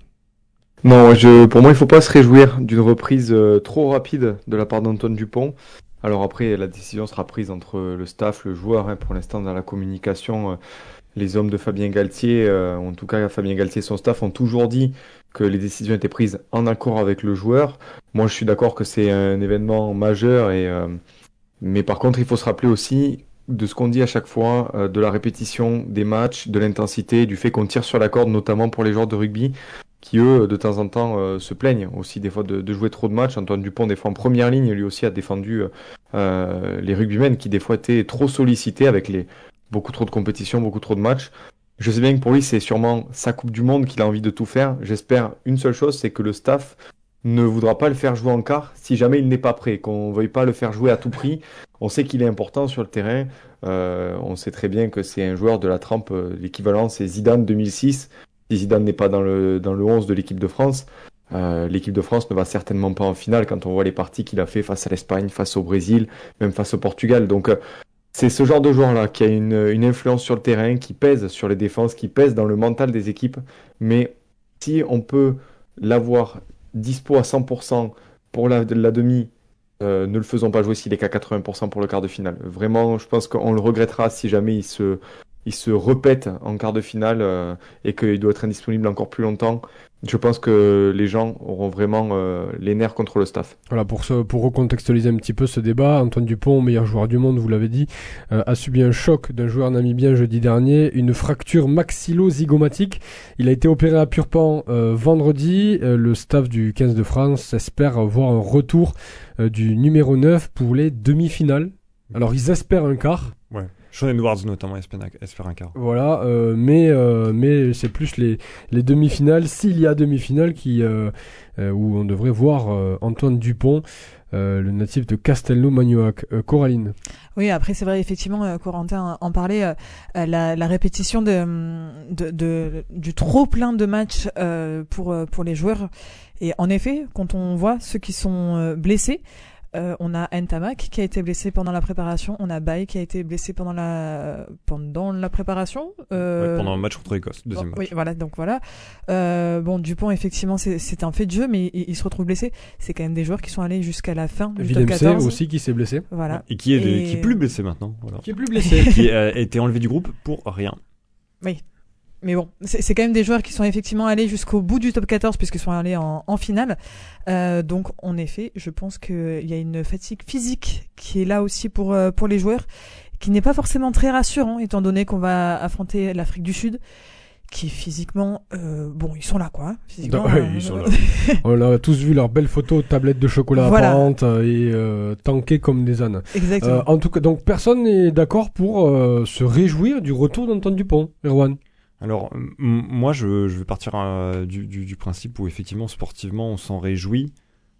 Non, je, pour moi, il faut pas se réjouir d'une reprise euh, trop rapide de la part d'Antoine Dupont. Alors après, la décision sera prise entre le staff, le joueur. Hein, pour l'instant, dans la communication, euh, les hommes de Fabien Galtier, euh, en tout cas Fabien Galtier et son staff, ont toujours dit que les décisions étaient prises en accord avec le joueur. Moi, je suis d'accord que c'est un événement majeur. Et, euh, mais par contre, il faut se rappeler aussi de ce qu'on dit à chaque fois, euh, de la répétition des matchs, de l'intensité, du fait qu'on tire sur la corde, notamment pour les joueurs de rugby, qui eux, de temps en temps, euh, se plaignent aussi des fois de, de jouer trop de matchs. Antoine Dupont, des fois en première ligne, lui aussi a défendu euh, les rugbymen qui des fois étaient trop sollicités avec les beaucoup trop de compétitions, beaucoup trop de matchs. Je sais bien que pour lui, c'est sûrement sa Coupe du Monde qu'il a envie de tout faire. J'espère une seule chose, c'est que le staff ne voudra pas le faire jouer en quart si jamais il n'est pas prêt, qu'on ne veuille pas le faire jouer à tout prix. On sait qu'il est important sur le terrain. Euh, on sait très bien que c'est un joueur de la trempe. Euh, l'équivalent, c'est Zidane deux mille six. Si Zidane n'est pas dans le, dans le onze de l'équipe de France, euh, l'équipe de France ne va certainement pas en finale quand on voit les parties qu'il a fait face à l'Espagne, face au Brésil, même face au Portugal. Donc, euh, c'est ce genre de joueur-là qui a une, une influence sur le terrain, qui pèse sur les défenses, qui pèse dans le mental des équipes. Mais si on peut l'avoir dispo à cent pour cent pour la, la demi, euh, ne le faisons pas jouer s'il est qu'à quatre-vingts pour cent pour le quart de finale. Vraiment, je pense qu'on le regrettera si jamais il se, il se répète en quart de finale euh, et qu'il doit être indisponible encore plus longtemps. Je pense que les gens auront vraiment euh, les nerfs contre le staff.
Voilà, pour, ce, pour recontextualiser un petit peu ce débat, Antoine Dupont, meilleur joueur du monde, vous l'avez dit, euh, a subi un choc d'un joueur namibien jeudi dernier, une fracture maxillo-zygomatique. Il a été opéré à Purpan euh, vendredi. Euh, le staff du quinze de France espère voir un retour euh, du numéro neuf pour les demi-finales. Alors, ils espèrent un quart.
Ouais. Sean Edwards notamment espère espère un quart.
Voilà, euh, mais euh, mais c'est plus les les demi-finales, s'il y a demi-finale, qui euh, euh, où on devrait voir euh, Antoine Dupont, euh, le natif de Castelnau-Magnoac. Euh, Coraline.
Oui, après c'est vrai effectivement, euh, Corentin en parlait, euh, la, la répétition de, de, de du trop plein de matchs euh, pour pour les joueurs. Et en effet, quand on voit ceux qui sont euh, blessés. Euh, on a Ntamak qui a été blessé pendant la préparation, on a Baye qui a été blessé pendant la pendant la préparation. Euh...
Ouais, pendant le match contre l'Écosse, deuxième
bon,
match.
Oui, voilà, donc voilà. Euh, bon, Dupont effectivement c'est, c'est un fait de jeu, mais il, il se retrouve blessé. C'est quand même des joueurs qui sont allés jusqu'à la fin du top quatorze.
aussi qui s'est blessé.
Voilà.
Et qui est, de,
Et...
qui est plus blessé maintenant. Voilà.
Qui est plus blessé.
Qui a été enlevé du groupe pour rien.
Oui. Mais bon, c'est, c'est quand même des joueurs qui sont effectivement allés jusqu'au bout du top quatorze puisqu'ils sont allés en, en finale. Euh, donc, en effet, je pense qu'il y a une fatigue physique qui est là aussi pour, euh, pour les joueurs, qui n'est pas forcément très rassurant, étant donné qu'on va affronter l'Afrique du Sud, qui physiquement, euh, bon, ils sont là, quoi. Physiquement,
ouais,
euh,
ils sont là. On a tous vu leurs belles photos, tablettes de chocolat
voilà.
apparentes et euh, tankés comme des ânes.
Exactement.
Euh, en tout cas, donc personne n'est d'accord pour euh, se réjouir du retour d'Antoine Dupont, Erwan.
Alors, m- moi, je, je vais partir euh, du, du, du principe où, effectivement, sportivement, on s'en réjouit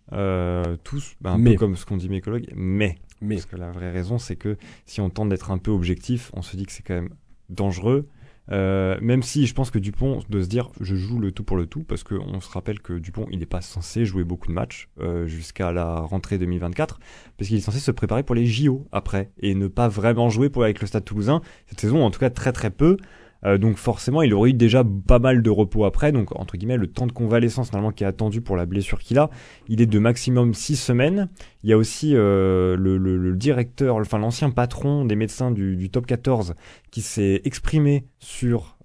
euh, tous, bah, un
mais.
peu comme ce qu'ont dit mes collègues, mais.
mais.
Parce que la vraie raison, c'est que si on tente d'être un peu objectif, on se dit que c'est quand même dangereux. Euh, même si je pense que Dupont, de se dire je joue le tout pour le tout, parce qu'on se rappelle que Dupont, il n'est pas censé jouer beaucoup de matchs euh, jusqu'à la rentrée deux mille vingt-quatre, parce qu'il est censé se préparer pour les J O après, et ne pas vraiment jouer pour, avec le Stade Toulousain, cette saison, en tout cas très très peu. Euh, donc forcément, il aurait eu déjà pas mal de repos après, donc entre guillemets, le temps de convalescence normalement qui est attendu pour la blessure qu'il a, il est de maximum six semaines. Il y a aussi euh, le, le, le directeur, enfin l'ancien patron des médecins du, du top quatorze qui s'est exprimé sur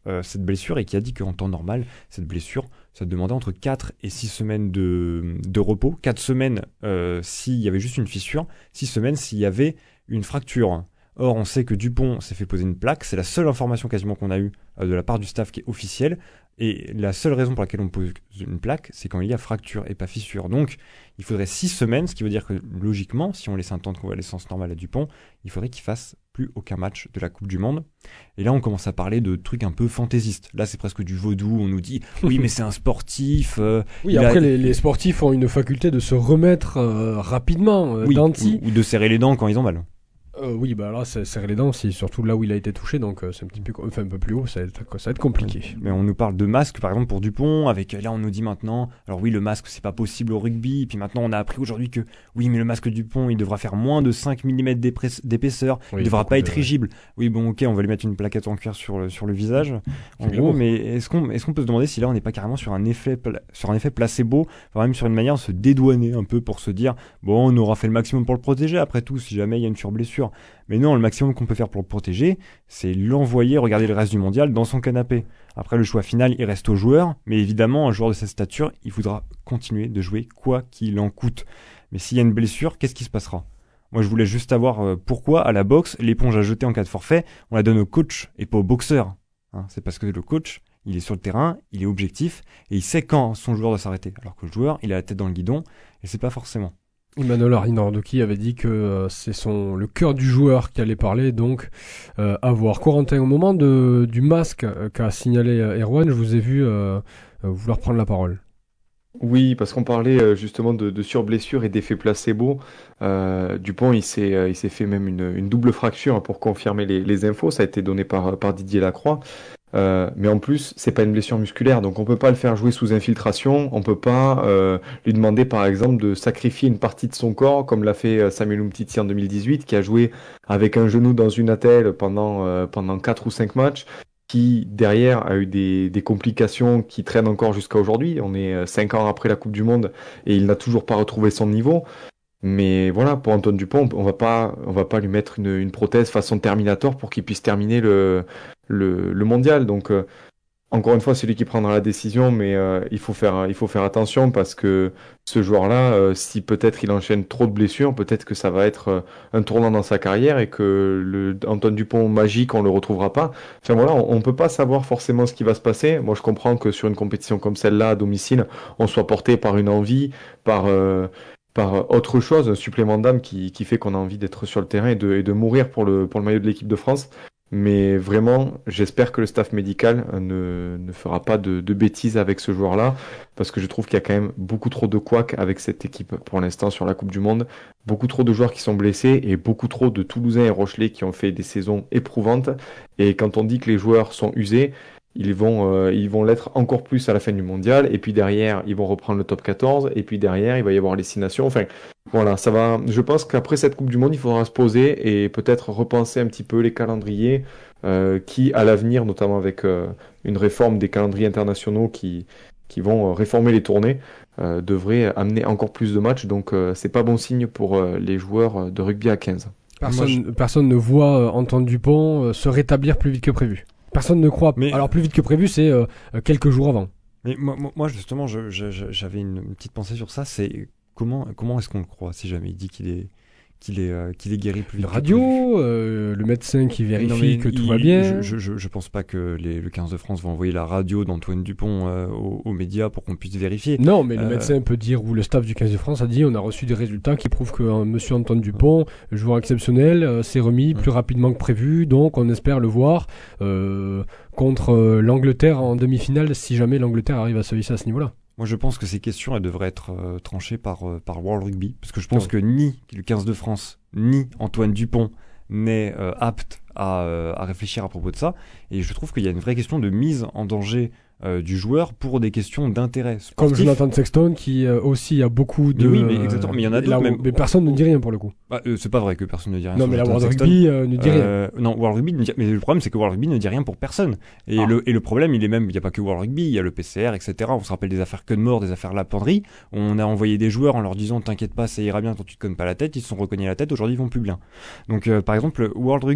euh, cette blessure et qui a dit qu'en temps normal, cette blessure, ça demandait entre quatre et six semaines de, de repos. quatre semaines euh, s'il y avait juste une fissure, six semaines s'il y avait une fracture. Or, on sait que Dupont s'est fait poser une plaque. C'est la seule information quasiment qu'on a eue euh, de la part du staff qui est officielle. Et la seule raison pour laquelle on pose une plaque, c'est quand il y a fracture et pas fissure. Donc, il faudrait six semaines, ce qui veut dire que logiquement, si on laisse un temps de convalescence normale à Dupont, il faudrait qu'il fasse plus aucun match de la Coupe du Monde. Et là, on commence à parler de trucs un peu fantaisistes. Là, c'est presque du vaudou. On nous dit, oui, mais c'est un sportif. Euh,
oui, après, a... les, les sportifs ont une faculté de se remettre euh, rapidement euh,
oui,
d'anti.
Ou, ou de serrer les dents quand ils ont mal.
Euh, oui, bah là, c'est serrer les dents, c'est surtout là où il a été touché, donc euh, c'est un petit peu, enfin un peu plus haut, ça va, être, ça va être compliqué.
Oui. Mais on nous parle de masque, par exemple pour Dupont, avec là on nous dit maintenant, alors oui le masque c'est pas possible au rugby, puis maintenant on a appris aujourd'hui que oui mais le masque Dupont il devra faire moins de cinq millimètres d'épaisseur, oui, il devra pas être de... rigible. Oui bon ok on va lui mettre une plaquette en cuir sur le sur le visage, en gros, mais est-ce qu'on est-ce qu'on peut se demander si là on n'est pas carrément sur un effet sur un effet placebo, enfin même sur une manière de se dédouaner un peu pour se dire bon on aura fait le maximum pour le protéger après tout si jamais il y a une surblessure. Mais non, le maximum qu'on peut faire pour le protéger, c'est l'envoyer regarder le reste du mondial dans son canapé. Après, le choix final, il reste au joueur. Mais évidemment, un joueur de cette stature, il voudra continuer de jouer quoi qu'il en coûte. Mais s'il y a une blessure, qu'est-ce qui se passera ? Moi, je voulais juste savoir euh, pourquoi, à la boxe, l'éponge à jeter en cas de forfait, on la donne au coach et pas au boxeur. Hein, c'est parce que le coach, il est sur le terrain, il est objectif, et il sait quand son joueur doit s'arrêter. Alors que le joueur, il a la tête dans le guidon, et c'est pas forcément.
Emmanuel Arinordouki avait dit que euh, c'est son le cœur du joueur qui allait parler, donc euh, à voir. Corentin, au moment de, du masque euh, qu'a signalé euh, Erwan, je vous ai vu euh, euh, vouloir prendre la parole.
Oui, parce qu'on parlait euh, justement de, de surblessure et d'effet placebo. Euh, Dupont, il s'est, euh, il s'est fait même une, une double fracture pour confirmer les, les infos. Ça a été donné par, par Didier Lacroix. Euh, mais en plus, c'est pas une blessure musculaire, donc on peut pas le faire jouer sous infiltration. On peut pas euh, lui demander, par exemple, de sacrifier une partie de son corps, comme l'a fait Samuel Umtiti en deux mille dix-huit, qui a joué avec un genou dans une attelle pendant euh, pendant quatre ou cinq matchs, qui derrière a eu des, des complications qui traînent encore jusqu'à aujourd'hui. On est cinq ans après la Coupe du Monde et il n'a toujours pas retrouvé son niveau. Mais voilà, pour Antoine Dupont, on va pas, on va pas lui mettre une, une prothèse façon Terminator pour qu'il puisse terminer le, le, le mondial. Donc, euh, encore une fois, c'est lui qui prendra la décision, mais euh, il faut faire, il faut faire attention parce que ce joueur-là, euh, si peut-être il enchaîne trop de blessures, peut-être que ça va être euh, un tournant dans sa carrière et que le Antoine Dupont magique, on le retrouvera pas. Enfin voilà, on, on peut pas savoir forcément ce qui va se passer. Moi, je comprends que sur une compétition comme celle-là, à domicile, on soit porté par une envie, par euh, par autre chose, un supplément d'âme qui, qui fait qu'on a envie d'être sur le terrain et de, et de mourir pour le, pour le maillot de l'équipe de France. Mais vraiment, j'espère que le staff médical ne, ne fera pas de, de bêtises avec ce joueur-là, parce que je trouve qu'il y a quand même beaucoup trop de couacs avec cette équipe pour l'instant sur la Coupe du Monde. Beaucoup trop de joueurs qui sont blessés et beaucoup trop de Toulousains et Rochelais qui ont fait des saisons éprouvantes. Et quand on dit que les joueurs sont usés, ils vont euh, ils vont l'être encore plus à la fin du mondial, et puis derrière ils vont reprendre le top quatorze, et puis derrière il va y avoir les six nations. Enfin voilà, ça va. Je pense qu'après cette Coupe du Monde, il faudra se poser et peut-être repenser un petit peu les calendriers euh, qui, à l'avenir, notamment avec euh, une réforme des calendriers internationaux qui qui vont euh, réformer les tournées, euh, devraient amener encore plus de matchs. Donc euh, c'est pas bon signe pour euh, les joueurs de rugby à quinze.
Personne, je... personne ne voit euh, Antoine Dupont euh, se rétablir plus vite que prévu. Personne ne croit. Mais... Alors plus vite que prévu, c'est euh, quelques jours avant.
Mais moi, moi justement, je, je, j'avais une, une petite pensée sur ça. C'est comment, comment est-ce qu'on le croit si jamais il dit qu'il est, qu'il est, euh, qu'il est guéri plus vite.
La radio, euh, le médecin qui vérifie non, que il, tout va bien.
Je, je, je pense pas que les, le quinze de France va envoyer la radio d'Antoine Dupont euh, aux, aux médias pour qu'on puisse vérifier.
Non, mais le
euh...
médecin peut dire, ou le staff du quinze de France a dit, on a reçu des résultats qui prouvent que euh, monsieur Antoine Dupont, joueur exceptionnel, euh, s'est remis mmh. plus rapidement que prévu, donc on espère le voir euh, contre euh, l'Angleterre en demi-finale, si jamais l'Angleterre arrive à se hisser à ce niveau-là.
Moi, je pense que ces questions, elles devraient être euh, tranchées par, euh, par World Rugby, parce que je pense ouais. que ni le quinze de France, ni Antoine Dupont n'est euh, apte à, euh, à réfléchir à propos de ça. Et je trouve qu'il y a une vraie question de mise en danger euh, du joueur pour des questions d'intérêt sportif.
Comme Jonathan Sexton, qui euh, aussi a beaucoup de...
Mais oui, mais exactement, mais il y en a d'autres. Même...
Mais personne ne dit rien pour le coup.
Bah, euh, c'est pas vrai que personne ne dit rien.
Non, mais la World
Sexton.
Rugby euh, ne dit
euh,
rien.
Non, World Rugby, ne dit... mais le problème, c'est que World Rugby ne dit rien pour personne. Et, ah. le, et le problème, il est même, il n'y a pas que World Rugby, il y a le P C R, et cetera. On se rappelle des affaires Cudmore, des affaires Lapendrie. On a envoyé des joueurs en leur disant, t'inquiète pas, ça ira bien, tant tu te cognes pas la tête. Ils se sont recognés la tête, aujourd'hui, ils vont plus bien. Donc, euh, par exemple, World Rugby,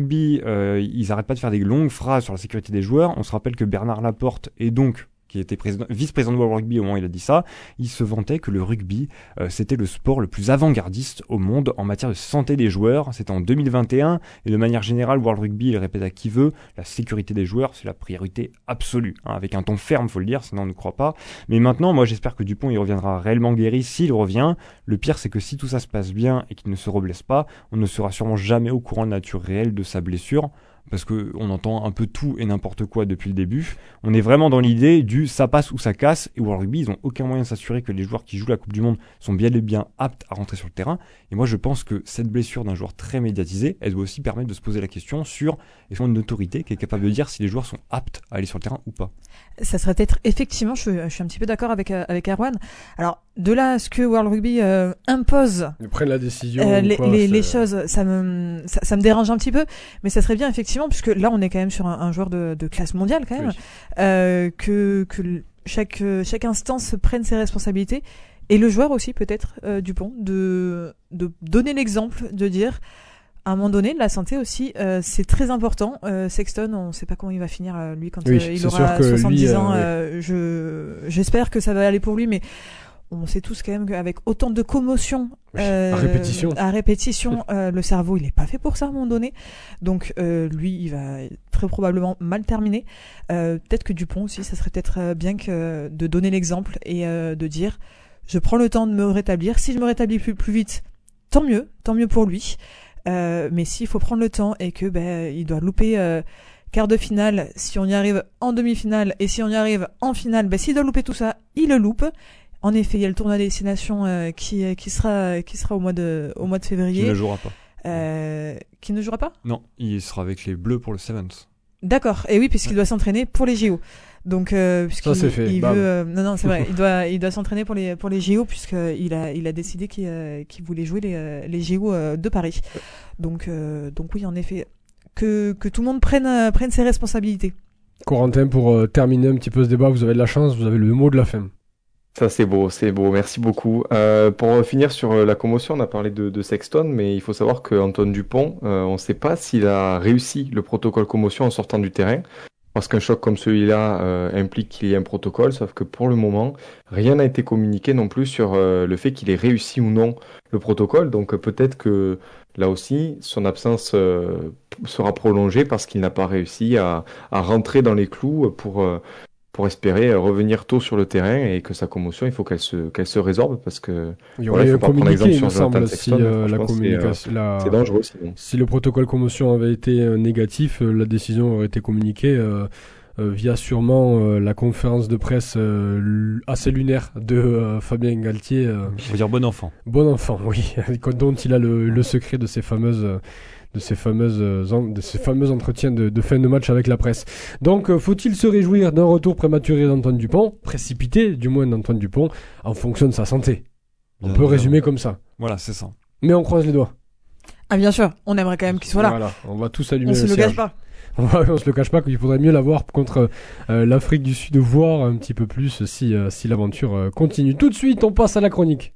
euh, ils arrêtent pas de faire des longues phrases sur la sécurité des joueurs. On se rappelle que Bernard Laporte est donc qui était président, vice-président de World Rugby au moment où il a dit ça, il se vantait que le rugby, euh, c'était le sport le plus avant-gardiste au monde en matière de santé des joueurs. C'était en deux mille vingt et un, et de manière générale, World Rugby, il répète à qui veut, la sécurité des joueurs, c'est la priorité absolue. Hein, avec un ton ferme, faut le dire, sinon on ne croit pas. Mais maintenant, moi j'espère que Dupont, il reviendra réellement guéri s'il revient. Le pire, c'est que si tout ça se passe bien et qu'il ne se reblesse pas, on ne sera sûrement jamais au courant de la nature réelle de sa blessure. Parce que on entend un peu tout et n'importe quoi depuis le début. On est vraiment dans l'idée du ça passe ou ça casse, et World Rugby, ils ont aucun moyen de s'assurer que les joueurs qui jouent la Coupe du Monde sont bien et bien aptes à rentrer sur le terrain. Et moi, je pense que cette blessure d'un joueur très médiatisé, elle doit aussi permettre de se poser la question sur est-ce qu'on a une autorité qui est capable de dire si les joueurs sont aptes à aller sur le terrain ou pas.
Ça serait peut-être effectivement, je, je suis un petit peu d'accord avec euh, avec Erwan. Alors de là à ce que World Rugby euh, impose,
ils prennent la décision,
euh, les,
quoi,
les, les choses, ça me ça, ça me dérange un petit peu, mais ça serait bien effectivement, puisque là on est quand même sur un, un joueur de, de classe mondiale quand même, oui. euh, que que chaque chaque instance prenne ses responsabilités, et le joueur aussi peut-être euh, Dupont de de donner l'exemple, de dire à un moment donné, la santé aussi, euh, c'est très important. Euh, Sexton, on ne sait pas comment il va finir euh, lui quand
oui,
euh, il aura soixante-dix
lui,
ans.
Euh,
euh,
oui.
je j'espère que ça va aller pour lui, mais on sait tous quand même qu'avec autant de commotion
euh, à répétition,
à répétition, euh, le cerveau il est pas fait pour ça à un moment donné. Donc euh, lui, il va très probablement mal terminer. Euh, peut-être que Dupont aussi, ça serait peut-être bien que de donner l'exemple et euh, de dire, je prends le temps de me rétablir. Si je me rétablis plus plus vite, tant mieux, tant mieux pour lui. Euh, mais s'il faut prendre le temps et que ben il doit louper euh, quart de finale, si on y arrive en demi-finale, et si on y arrive en finale, ben s'il doit louper tout ça, il le loupe. En effet, il y a le tournoi des destinations euh, qui qui sera qui sera au mois de au mois de février.
Qui ne jouera pas.
Euh, qui ne jouera pas ?
Non, il sera avec les Bleus pour le Sevens.
D'accord. Et oui, puisqu'il ouais. doit s'entraîner pour les J O. Donc euh, puisqu'il
ça c'est fait.
il veut euh, non non c'est vrai, il doit il doit s'entraîner pour les pour les J O, puisqu'il a il a décidé qu'il euh, qu'il voulait jouer les les J O euh, de Paris. Donc euh, donc oui, en effet, que que tout le monde prenne euh, prenne ses responsabilités.
Corentin, pour euh, terminer un petit peu ce débat, vous avez de la chance, vous avez le mot de la fin.
Ça c'est beau, c'est beau, merci beaucoup. Euh, pour finir sur la commotion, on a parlé de, de Sexton, mais il faut savoir qu'Antoine Dupont, euh, on ne sait pas s'il a réussi le protocole commotion en sortant du terrain. Parce qu'un choc comme celui-là euh, implique qu'il y ait un protocole, sauf que pour le moment, rien n'a été communiqué non plus sur euh, le fait qu'il ait réussi ou non le protocole. Donc euh, peut-être que là aussi, son absence euh, sera prolongée parce qu'il n'a pas réussi à, à rentrer dans les clous pour, euh, pour espérer revenir tôt sur le terrain, et que sa commotion, il faut qu'elle se, qu'elle se résorbe, parce que
il y aurait voilà, il faut pas prendre exemple sur Jonathan Sexton. Si, euh, la communication,
c'est, euh, c'est dangereux aussi. Donc.
Si le protocole commotion avait été euh, négatif, euh, la décision aurait été communiquée euh, euh, via sûrement euh, la conférence de presse euh, assez lunaire de euh, Fabien Galtier. Euh,
On va dire bon enfant.
Bon enfant, oui, dont il a le, le secret de ces fameuses... Euh, de ces fameuses de ces fameux entretiens de, de fin de match avec la presse. Donc euh, faut-il se réjouir d'un retour prématuré d'Antoine Dupont, précipité du moins d'Antoine Dupont, en fonction de sa santé? On bien peut bien. résumer comme ça.
Voilà, c'est ça.
Mais on croise les doigts.
Ah bien sûr, on aimerait quand même qu'il soit là.
Voilà, on va tous allumer
on
le
se le
cierge.
cache pas.
On, va, on se le cache pas qu'il faudrait mieux l'avoir contre euh, l'Afrique du Sud, voir un petit peu plus si, euh, si l'aventure euh, continue. Tout de suite, on passe à la chronique.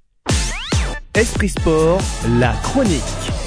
Esprit Sport, la chronique.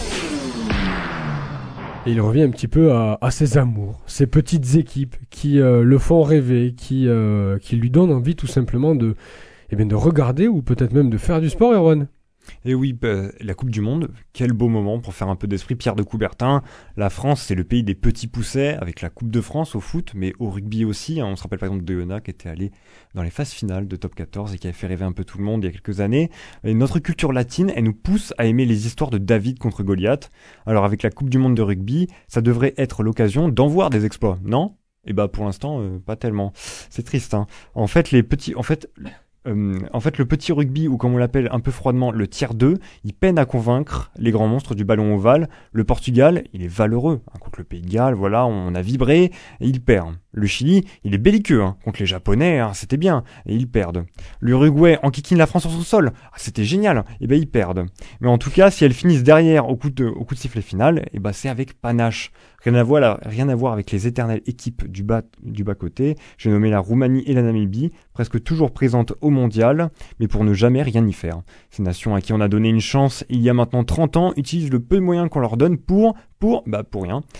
Et il revient un petit peu à, à ses amours, ces petites équipes qui euh, le font rêver, qui, euh, qui lui donnent envie tout simplement de, eh bien, de regarder ou peut-être même de faire du sport, Erwan.
Et oui, bah, la Coupe du Monde, quel beau moment pour faire un peu d'esprit. Pierre de Coubertin, la France, c'est le pays des petits poussets, avec la Coupe de France au foot, mais au rugby aussi. Hein. On se rappelle par exemple de Deona qui était allé dans les phases finales de Top quatorze et qui avait fait rêver un peu tout le monde il y a quelques années. Et notre culture latine, elle nous pousse à aimer les histoires de David contre Goliath. Alors avec la Coupe du Monde de rugby, ça devrait être l'occasion d'en voir des exploits, non ? Et bah pour l'instant, euh, pas tellement. C'est triste. Hein. En fait, les petits... En fait... Euh, en fait, le petit rugby, ou comme on l'appelle un peu froidement le tiers deux, il peine à convaincre les grands monstres du ballon ovale. Le Portugal, il est valeureux hein, contre le Pays de Galles, voilà, on a vibré, et il perd. Le Chili, il est belliqueux hein, contre les Japonais, hein, c'était bien, et ils perdent. L'Uruguay enquiquine la France sur son sol, ah, c'était génial, et ben ils perdent. Mais en tout cas, si elles finissent derrière au coup de, au coup de sifflet final, et ben c'est avec panache. Rien à voir, là, rien à voir avec les éternelles équipes du bas, du bas côté. J'ai nommé la Roumanie et la Namibie, presque toujours présentes au mondial, mais pour ne jamais rien y faire. Ces nations à qui on a donné une chance il y a maintenant trente ans utilisent le peu de moyens qu'on leur donne pour, pour, bah pour rien.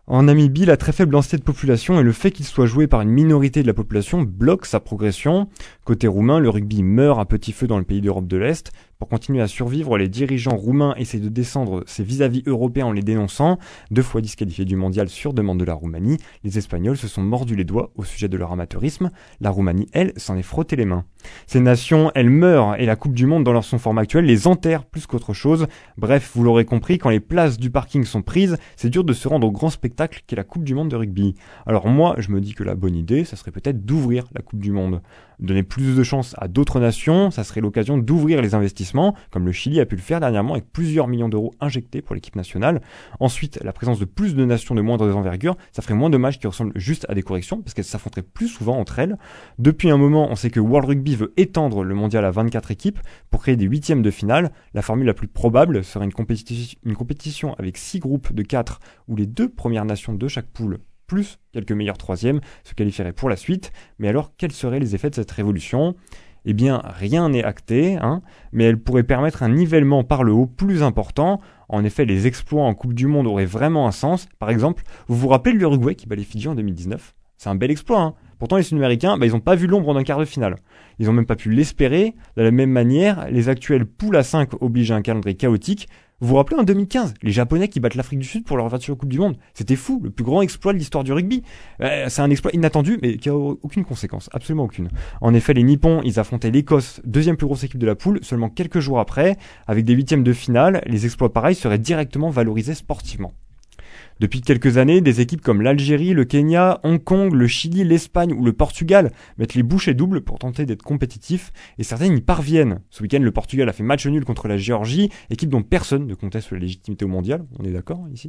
En Namibie, la très faible densité de population et le fait qu'il soit joué par une minorité de la population bloquent sa progression. Côté roumain, le rugby meurt à petit feu dans le pays d'Europe de l'Est. Pour continuer à survivre, les dirigeants roumains essaient de descendre ses vis-à-vis européens en les dénonçant. Deux fois disqualifiés du mondial sur demande de la Roumanie, les Espagnols se sont mordus les doigts au sujet de leur amateurisme. La Roumanie, elle, s'en est frotté les mains. Ces nations, elles meurent et la Coupe du Monde, dans leur son format actuel, les enterre plus qu'autre chose. Bref, vous l'aurez compris, quand les places du parking sont prises, c'est dur de se rendre au grand spectacle qu'est la Coupe du Monde de rugby. Alors moi, je me dis que la bonne idée, ça serait peut-être d'ouvrir la Coupe du Monde. Donner plus de chances à d'autres nations, ça serait l'occasion d'ouvrir les investissements, comme le Chili a pu le faire dernièrement avec plusieurs millions d'euros injectés pour l'équipe nationale. Ensuite, la présence de plus de nations de moindre envergure, ça ferait moins de matchs qui ressemblent juste à des corrections, parce qu'elles s'affronteraient plus souvent entre elles. Depuis un moment, on sait que World Rugby veut étendre le mondial à vingt-quatre équipes pour créer des huitièmes de finale. La formule la plus probable serait une, compéti- une compétition avec six groupes de quatre, où les deux premières nations de chaque poule plus quelques meilleurs troisièmes se qualifieraient pour la suite. Mais alors, quels seraient les effets de cette révolution ? Eh bien, rien n'est acté, hein, mais elle pourrait permettre un nivellement par le haut plus important. En effet, les exploits en Coupe du Monde auraient vraiment un sens. Par exemple, vous vous rappelez de l'Uruguay qui bat les Fidji en deux mille dix-neuf ? C'est un bel exploit, hein. Pourtant, les Sud-Américains, bah, ils n'ont pas vu l'ombre d'un quart de finale. Ils n'ont même pas pu l'espérer. De la même manière, les actuelles poules à cinq obligent à un calendrier chaotique. Vous vous rappelez en deux mille quinze, les Japonais qui battent l'Afrique du Sud pour leur vingt-huitième Coupe du Monde. C'était fou, le plus grand exploit de l'histoire du rugby. Euh, c'est un exploit inattendu, mais qui a aucune conséquence, absolument aucune. En effet, les Nippons, ils affrontaient l'Écosse, deuxième plus grosse équipe de la poule, seulement quelques jours après. Avec des huitièmes de finale, les exploits pareils seraient directement valorisés sportivement. Depuis quelques années, des équipes comme l'Algérie, le Kenya, Hong Kong, le Chili, l'Espagne ou le Portugal mettent les bouchées doubles pour tenter d'être compétitifs, et certaines y parviennent. Ce week-end, le Portugal a fait match nul contre la Géorgie, équipe dont personne ne conteste la légitimité au mondial. On est d'accord ici ?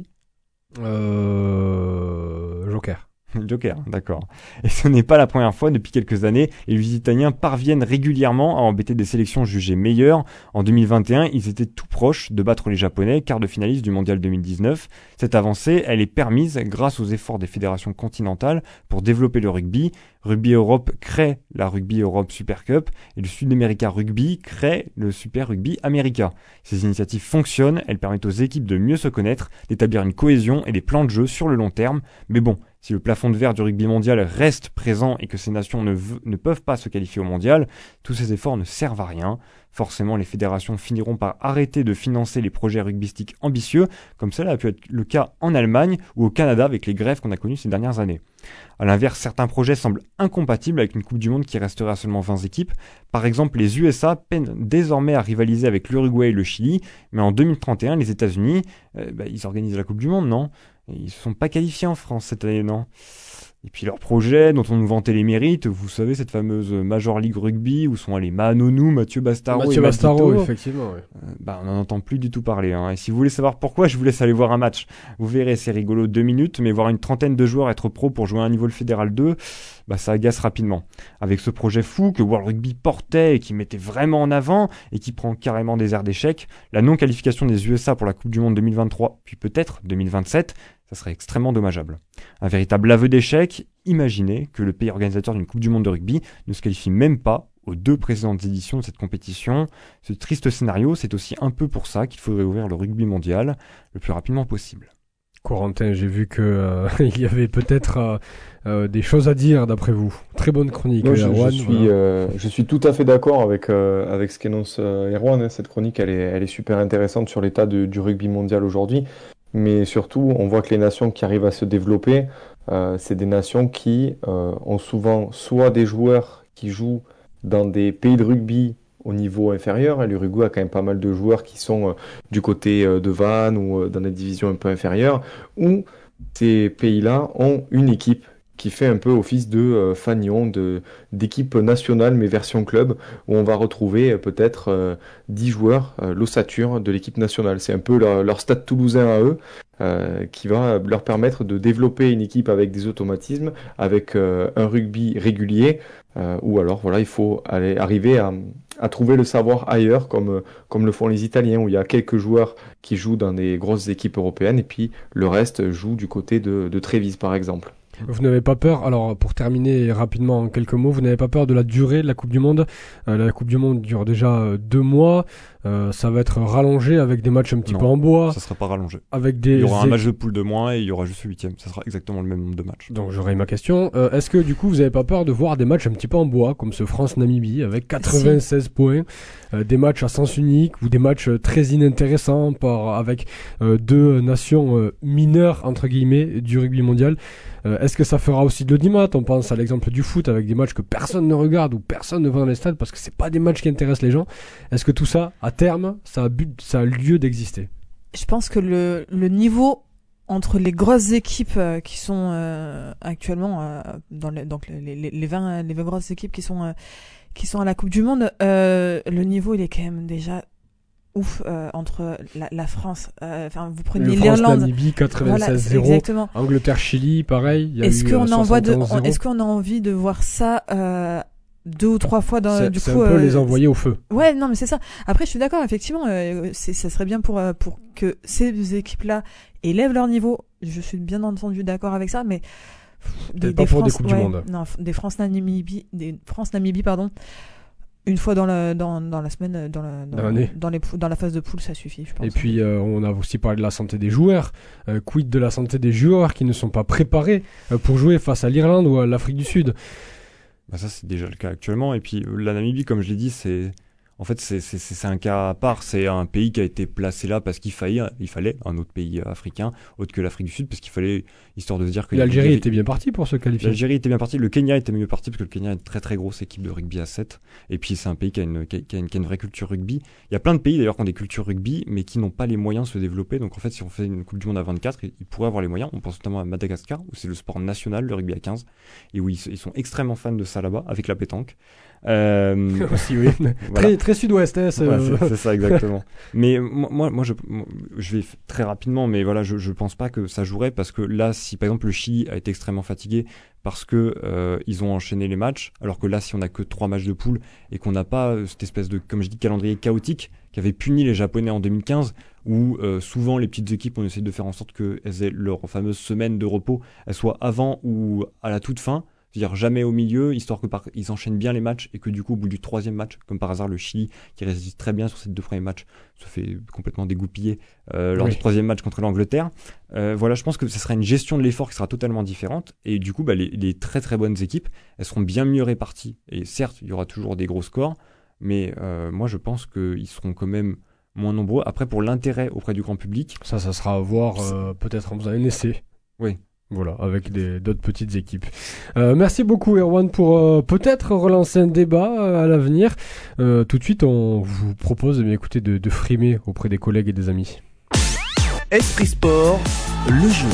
Euh... Joker.
Joker, d'accord. Et ce n'est pas la première fois depuis quelques années, et les Italiens parviennent régulièrement à embêter des sélections jugées meilleures. En deux mille vingt et un, ils étaient tout proches de battre les Japonais, quart de finaliste du mondial deux mille dix-neuf. Cette avancée, elle est permise grâce aux efforts des fédérations continentales pour développer le rugby. Rugby Europe crée la Rugby Europe Super Cup et le Sud-America Rugby crée le Super Rugby America. Ces initiatives fonctionnent, elles permettent aux équipes de mieux se connaître, d'établir une cohésion et des plans de jeu sur le long terme. Mais bon, si le plafond de verre du rugby mondial reste présent et que ces nations ne, v- ne peuvent pas se qualifier au mondial, tous ces efforts ne servent à rien. Forcément, les fédérations finiront par arrêter de financer les projets rugbystiques ambitieux, comme cela a pu être le cas en Allemagne ou au Canada avec les grèves qu'on a connues ces dernières années. A l'inverse, certains projets semblent incompatibles avec une Coupe du Monde qui resterait à seulement vingt équipes. Par exemple, les U S A peinent désormais à rivaliser avec l'Uruguay et le Chili, mais en deux mille trente et un, les États-Unis, euh, bah, ils organisent la Coupe du Monde, non ? Ils ne se sont pas qualifiés en France cette année, non ? Et puis leurs projets dont on nous vantait les mérites, vous savez, cette fameuse Major League Rugby où sont allés Manonou, Mathieu Bastaro
Mathieu
et
Bastaro,
Matito.
effectivement. Ouais.
Euh, bah, on n'en entend plus du tout parler. Hein. Et si vous voulez savoir pourquoi, je vous laisse aller voir un match. Vous verrez, c'est rigolo deux minutes, mais voir une trentaine de joueurs être pro pour jouer à un niveau le fédéral deux, bah, ça agace rapidement. Avec ce projet fou que World Rugby portait et qui mettait vraiment en avant et qui prend carrément des airs d'échec, la non-qualification des U S A pour la Coupe du Monde deux mille vingt-trois, puis peut-être deux mille vingt-sept, ça serait extrêmement dommageable. Un véritable aveu d'échec. Imaginez que le pays organisateur d'une Coupe du Monde de rugby ne se qualifie même pas aux deux précédentes éditions de cette compétition. Ce triste scénario, c'est aussi un peu pour ça qu'il faudrait ouvrir le rugby mondial le plus rapidement possible.
Corentin, j'ai vu que euh, il y avait peut-être euh, euh, des choses à dire d'après vous. Très bonne chronique,
Moi, je,
Erwan.
je suis,
Voilà.
euh, je suis tout à fait d'accord avec, euh, avec ce qu'énonce euh, Erwan, hein. Cette chronique, elle est, elle est super intéressante sur l'état de- du rugby mondial aujourd'hui. Mais surtout, on voit que les nations qui arrivent à se développer, euh, c'est des nations qui euh, ont souvent soit des joueurs qui jouent dans des pays de rugby au niveau inférieur, et l'Uruguay a quand même pas mal de joueurs qui sont euh, du côté euh, de Vannes ou euh, dans des divisions un peu inférieures, où ces pays-là ont une équipe qui fait un peu office de euh, fanion, de, d'équipe nationale, mais version club, où on va retrouver euh, peut-être euh, dix joueurs, euh, l'ossature de l'équipe nationale. C'est un peu leur, leur stade toulousain à eux, euh, qui va leur permettre de développer une équipe avec des automatismes, avec euh, un rugby régulier, euh, ou alors voilà, il faut aller, arriver à, à trouver le savoir ailleurs, comme, comme le font les Italiens, où il y a quelques joueurs qui jouent dans des grosses équipes européennes, et puis le reste joue du côté de, de Trévise, par exemple.
Vous n'avez pas peur, alors pour terminer rapidement en quelques mots, vous n'avez pas peur de la durée de la Coupe du Monde? euh, La Coupe du Monde dure déjà euh, deux mois, euh, ça va être rallongé avec des matchs un petit
Non,
peu en bois.
Ça sera pas rallongé.
Avec des
Il y aura un
é-
match de poule de moins et il y aura juste le huitième. Ça sera exactement le même nombre de matchs.
Donc j'aurais ma question, euh, est-ce que du coup vous n'avez pas peur de voir des matchs un petit peu en bois, comme ce France-Namibie avec quatre-vingt-seize points, euh, des matchs à sens unique ou des matchs euh, très inintéressants par, avec euh, deux nations euh, mineures entre guillemets du rugby mondial? Euh, est-ce que ça fera aussi de l'audimat? On pense à l'exemple du foot avec des matchs que personne ne regarde ou personne ne va dans les stades parce que c'est pas des matchs qui intéressent les gens. Est-ce que tout ça, à terme, ça a, but, ça a lieu d'exister?
Je pense que le, le niveau entre les grosses équipes euh, qui sont euh, actuellement euh, dans le, donc les, les, les vingt les vingt grosses équipes qui sont euh, qui sont à la Coupe du Monde, euh, le niveau il est quand même déjà ouf euh, entre la, la France, enfin euh, vous prenez
le
l'Irlande,
France-Namibie quatre-vingt-seize zéro,
voilà, exactement.
Angleterre-Chili pareil. Il y a
est-ce
eu,
qu'on
euh,
envoie de,
soixante-onze zéro.
est-ce qu'on a envie de voir ça euh, deux ou trois fois dans
c'est,
du
c'est
coup
un peu
euh,
les envoyer au feu.
Ouais, non mais c'est ça. Après je suis d'accord, effectivement euh, c'est ça serait bien pour euh, pour que ces équipes-là élèvent leur niveau. Je suis bien entendu d'accord avec ça, mais
des, pas des pour France, des coupes
ouais,
du monde.
Non, des France Namibie, des France Namibie pardon. Une fois dans la dans dans la semaine dans la dans,
dans l'année,
dans les dans la phase de poule, ça suffit, je pense.
Et puis euh, on a aussi parlé de la santé des joueurs. Euh, quid de la santé des joueurs qui ne sont pas préparés euh, pour jouer face à l'Irlande ou à l'Afrique du Sud?
Bah ça c'est déjà le cas actuellement. Et puis la Namibie, comme je l'ai dit, c'est en fait c'est c'est c'est un cas à part. C'est un pays qui a été placé là parce qu'il fallait il fallait un autre pays africain autre que l'Afrique du Sud, parce qu'il fallait, histoire de se dire que
l'Algérie était bien partie pour se qualifier.
L'Algérie était bien partie. Le Kenya était mieux parti parce que le Kenya a une très très grosse équipe de rugby à sept. Et puis c'est un pays qui a une qui a, qui a une, qui a une vraie culture rugby. Il y a plein de pays d'ailleurs qui ont des cultures rugby mais qui n'ont pas les moyens de se développer. Donc en fait si on fait une Coupe du Monde à vingt-quatre, ils pourraient avoir les moyens. On pense notamment à Madagascar où c'est le sport national, le rugby à quinze, et où ils, ils sont extrêmement fans de ça là-bas avec la pétanque. Euh...
aussi oui. Voilà. Très très sud-ouest. Hein,
c'est... Ouais, c'est, c'est ça exactement. Mais moi moi je moi, je vais très rapidement, mais voilà je je pense pas que ça jouerait, parce que là si par exemple le Chili a été extrêmement fatigué parce que euh, ils ont enchaîné les matchs, alors que là si on a que trois matchs de poule et qu'on n'a pas euh, cette espèce de, comme je dis, calendrier chaotique qui avait puni les Japonais en deux mille quinze, où euh, souvent les petites équipes on essaie de faire en sorte qu'elles aient leur fameuse semaine de repos, elles soient avant ou à la toute fin, c'est-à-dire jamais au milieu, histoire que par... ils enchaînent bien les matchs et que du coup au bout du troisième match, comme par hasard le Chili qui résiste très bien sur ces deux premiers matchs se fait complètement dégoupiller euh, lors oui. du troisième match contre l'Angleterre. Euh, voilà, je pense que ce sera une gestion de l'effort qui sera totalement différente, et du coup bah, les, les très très bonnes équipes elles seront bien mieux réparties, et certes il y aura toujours des gros scores, mais euh, moi je pense qu'ils seront quand même moins nombreux. Après pour l'intérêt auprès du grand public,
ça ça sera à voir euh, peut-être en faisant un essai.
Oui.
Voilà, avec des, d'autres petites équipes. Euh, merci beaucoup Erwan pour euh, peut-être relancer un débat euh, à l'avenir. Euh, tout de suite, on vous propose eh bien, écoutez, de, de frimer auprès des collègues et des amis.
Esprit Sport, le jeu.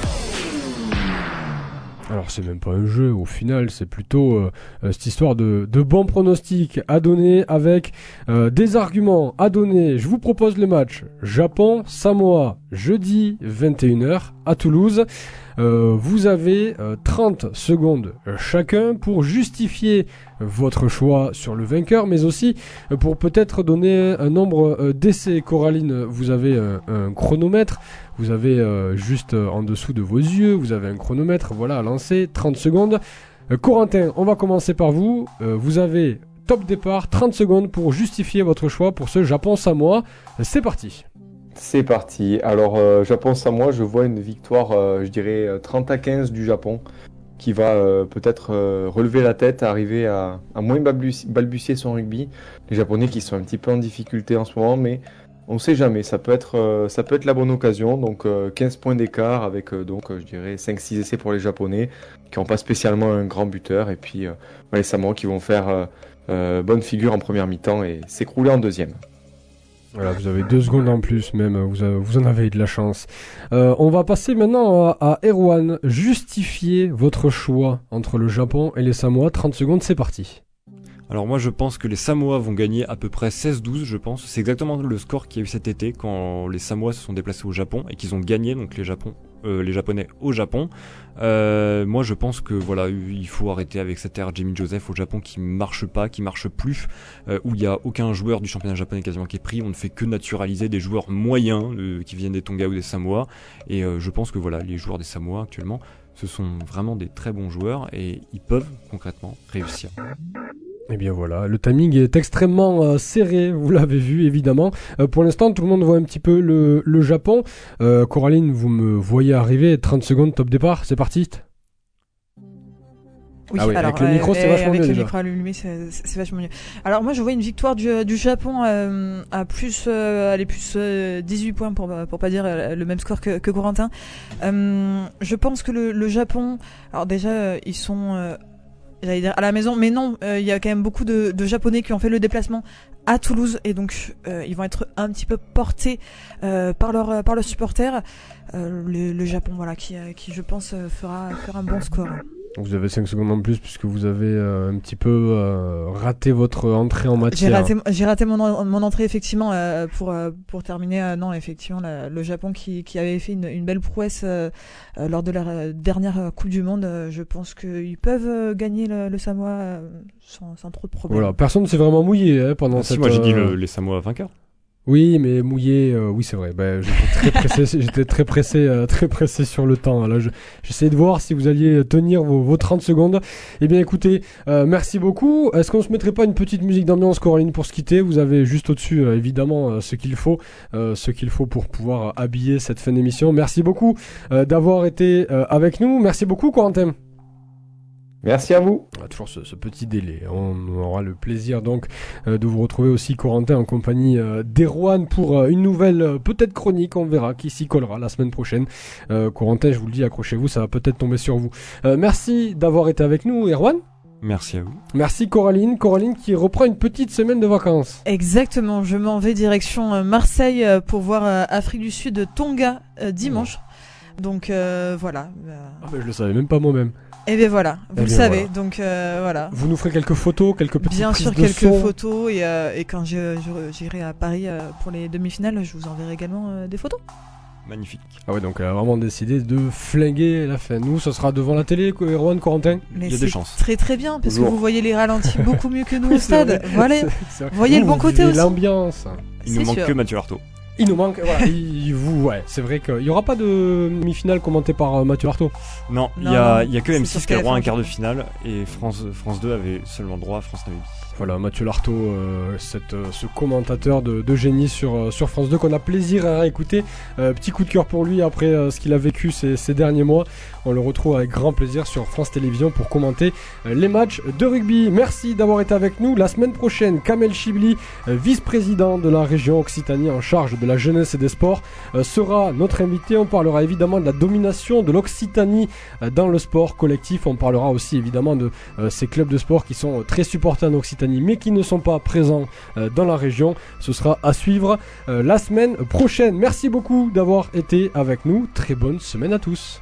Alors c'est même pas un jeu, au final c'est plutôt euh, cette histoire de, de bons pronostics à donner avec euh, des arguments à donner. Je vous propose le match Japon-Samoa, jeudi vingt et une heures à Toulouse. Euh, vous avez euh, trente secondes chacun pour justifier votre choix sur le vainqueur, mais aussi euh, pour peut-être donner un nombre euh, d'essais. Coraline, vous avez euh, un chronomètre, vous avez euh, juste euh, en dessous de vos yeux, vous avez un chronomètre, voilà, à lancer, trente secondes. Euh, Corentin, on va commencer par vous. Euh, vous avez top départ, trente secondes pour justifier votre choix pour ce Japon-Samoa. Euh, c'est parti.
C'est parti. Alors, euh, Japon-Samoa, je vois une victoire, euh, je dirais, trente à quinze du Japon, qui va euh, peut-être euh, relever la tête, arriver à, à moins balbutie, balbutier son rugby. Les Japonais qui sont un petit peu en difficulté en ce moment, mais on ne sait jamais, ça peut être, euh, ça peut être la bonne occasion. Donc, euh, quinze points d'écart avec, euh, donc, euh, je dirais, cinq six essais pour les Japonais, qui n'ont pas spécialement un grand buteur. Et puis, euh, les Samoa qui vont faire euh, euh, bonne figure en première mi-temps et s'écrouler en deuxième.
Voilà, vous avez deux secondes en plus même, vous, avez, vous en avez de la chance. Euh, on va passer maintenant à, à Erwan. Justifiez votre choix entre le Japon et les Samoa. trente secondes, c'est parti.
Alors moi je pense que les Samoa vont gagner à peu près seize douze, je pense. C'est exactement le score qu'il y a eu cet été quand les Samoa se sont déplacés au Japon et qu'ils ont gagné, donc les, Japon, euh, les Japonais au Japon. Euh, moi je pense que voilà, il faut arrêter avec cette ère Jamie Joseph au Japon qui marche pas, qui marche plus, euh, où il y a aucun joueur du championnat japonais quasiment qui est pris. On ne fait que naturaliser des joueurs moyens euh, qui viennent des Tonga ou des Samoa. Et euh, je pense que voilà, les joueurs des Samoa actuellement Ce sont vraiment des très bons joueurs et ils peuvent concrètement réussir.
Et bien voilà, le timing est extrêmement euh, serré, vous l'avez vu évidemment. Euh, pour l'instant, tout le monde voit un petit peu le, le Japon. Euh, Coraline, vous me voyez arriver, trente secondes top départ, c'est parti.
Oui,
ah oui,
alors,
avec le micro,
euh,
c'est vachement
avec
mieux
le
déjà.
micro allumé, c'est, c'est vachement mieux. Alors moi, je vois une victoire du, du Japon euh, à plus, euh, allez, plus euh, dix-huit points pour pour pas dire euh, le même score que, que Corentin. Euh, je pense que le, le Japon, alors déjà, euh, ils sont, euh, j'allais dire à la maison, mais non, il euh, y a quand même beaucoup de, de Japonais qui ont fait le déplacement à Toulouse et donc euh, ils vont être un petit peu portés euh, par leurs par leurs supporters. Euh, le, le Japon, voilà, qui qui je pense fera faire un bon score.
Vous avez cinq secondes en plus puisque vous avez euh, un petit peu euh, raté votre entrée en matière.
J'ai raté, j'ai raté mon, en, mon entrée effectivement euh, pour euh, pour terminer. Euh, non, effectivement, la, le Japon qui, qui avait fait une, une belle prouesse euh, euh, lors de la dernière Coupe du Monde. Euh, je pense qu'ils peuvent euh, gagner le, le Samoa euh, sans, sans trop de problèmes.
Voilà, personne ne s'est vraiment mouillé hein, pendant
ah,
cette.
Si, moi j'ai dit
euh...
le, les Samoa vainqueurs.
Oui, mais mouillé, euh, oui c'est vrai. Ben, j'étais très pressé, j'étais très pressé, euh, très pressé sur le temps. Là, je, j'essayais de voir si vous alliez tenir vos, vos trente secondes. Eh bien, écoutez, euh, merci beaucoup. Est-ce qu'on se mettrait pas une petite musique d'ambiance, Coraline, pour se quitter ? Vous avez juste au-dessus, euh, évidemment, euh, ce qu'il faut, euh, ce qu'il faut pour pouvoir habiller cette fin d'émission. Merci beaucoup euh, d'avoir été euh, avec nous. Merci beaucoup, Corentin.
Merci à vous.
Ah, toujours ce, ce petit délai. On aura le plaisir donc euh, de vous retrouver aussi, Corentin, en compagnie euh, d'Erwan pour euh, une nouvelle euh, peut-être chronique. On verra qui s'y collera la semaine prochaine. Euh, Corentin, je vous le dis, accrochez-vous, ça va peut-être tomber sur vous. Euh, merci d'avoir été avec nous, Erwan.
Merci à vous.
Merci Coraline. Coraline qui reprend une petite semaine de vacances.
Exactement. Je m'en vais direction euh, Marseille euh, pour voir euh, Afrique du Sud, Tonga euh, dimanche. Oh. Donc euh, voilà.
Ah, ben, je le savais même pas moi-même.
Et bien voilà, vous
et
le
bien
savez,
voilà.
donc euh, voilà.
Vous nous ferez quelques photos, quelques petites
Bien
prises
sûr,
de
quelques
son.
photos, et, euh, et quand je, je, j'irai à Paris euh, pour les demi-finales, je vous enverrai également euh, des photos.
Magnifique.
Ah ouais, donc elle a vraiment décidé de flinguer la fin. Nous, ça sera devant la télé, Erwan, Corentin.
Mais
il y a
c'est
des chances.
Très très bien, parce
Bonjour.
que vous voyez les ralentis beaucoup mieux que nous
Oui,
au stade.
c'est
Voilà.
c'est, c'est
Vous voyez
vous,
le bon
vous
côté
vivez
aussi.
L'ambiance.
Il
C'est
nous manque
sûr.
que Mathieu Artaud.
Il nous manque, voilà, il, il vous, ouais, c'est vrai qu'il n'y aura pas de demi-finale commentée par euh, Mathieu Artaud.
Non, il
Non,
y a,
non,
y a que
c'est
M
sur
six qui a le droit à un
T F un,
quart de
je crois.
finale et France, France deux avait seulement droit à France-Namibie.
Voilà, Mathieu Lartaud, euh, cette, euh, ce commentateur de, de génie sur, euh, sur France deux qu'on a plaisir à écouter. Euh, petit coup de cœur pour lui après euh, ce qu'il a vécu ces, ces derniers mois. On le retrouve avec grand plaisir sur France Télévisions pour commenter euh, les matchs de rugby. Merci d'avoir été avec nous. La semaine prochaine, Kamel Chibli, euh, vice-président de la région Occitanie en charge de la jeunesse et des sports, euh, sera notre invité. On parlera évidemment de la domination de l'Occitanie euh, dans le sport collectif. On parlera aussi évidemment de euh, ces clubs de sport qui sont euh, très supportés en Occitanie mais qui ne sont pas présents euh, dans la région. Ce sera à suivre euh, la semaine prochaine. Merci beaucoup d'avoir été avec nous. Très bonne semaine à tous.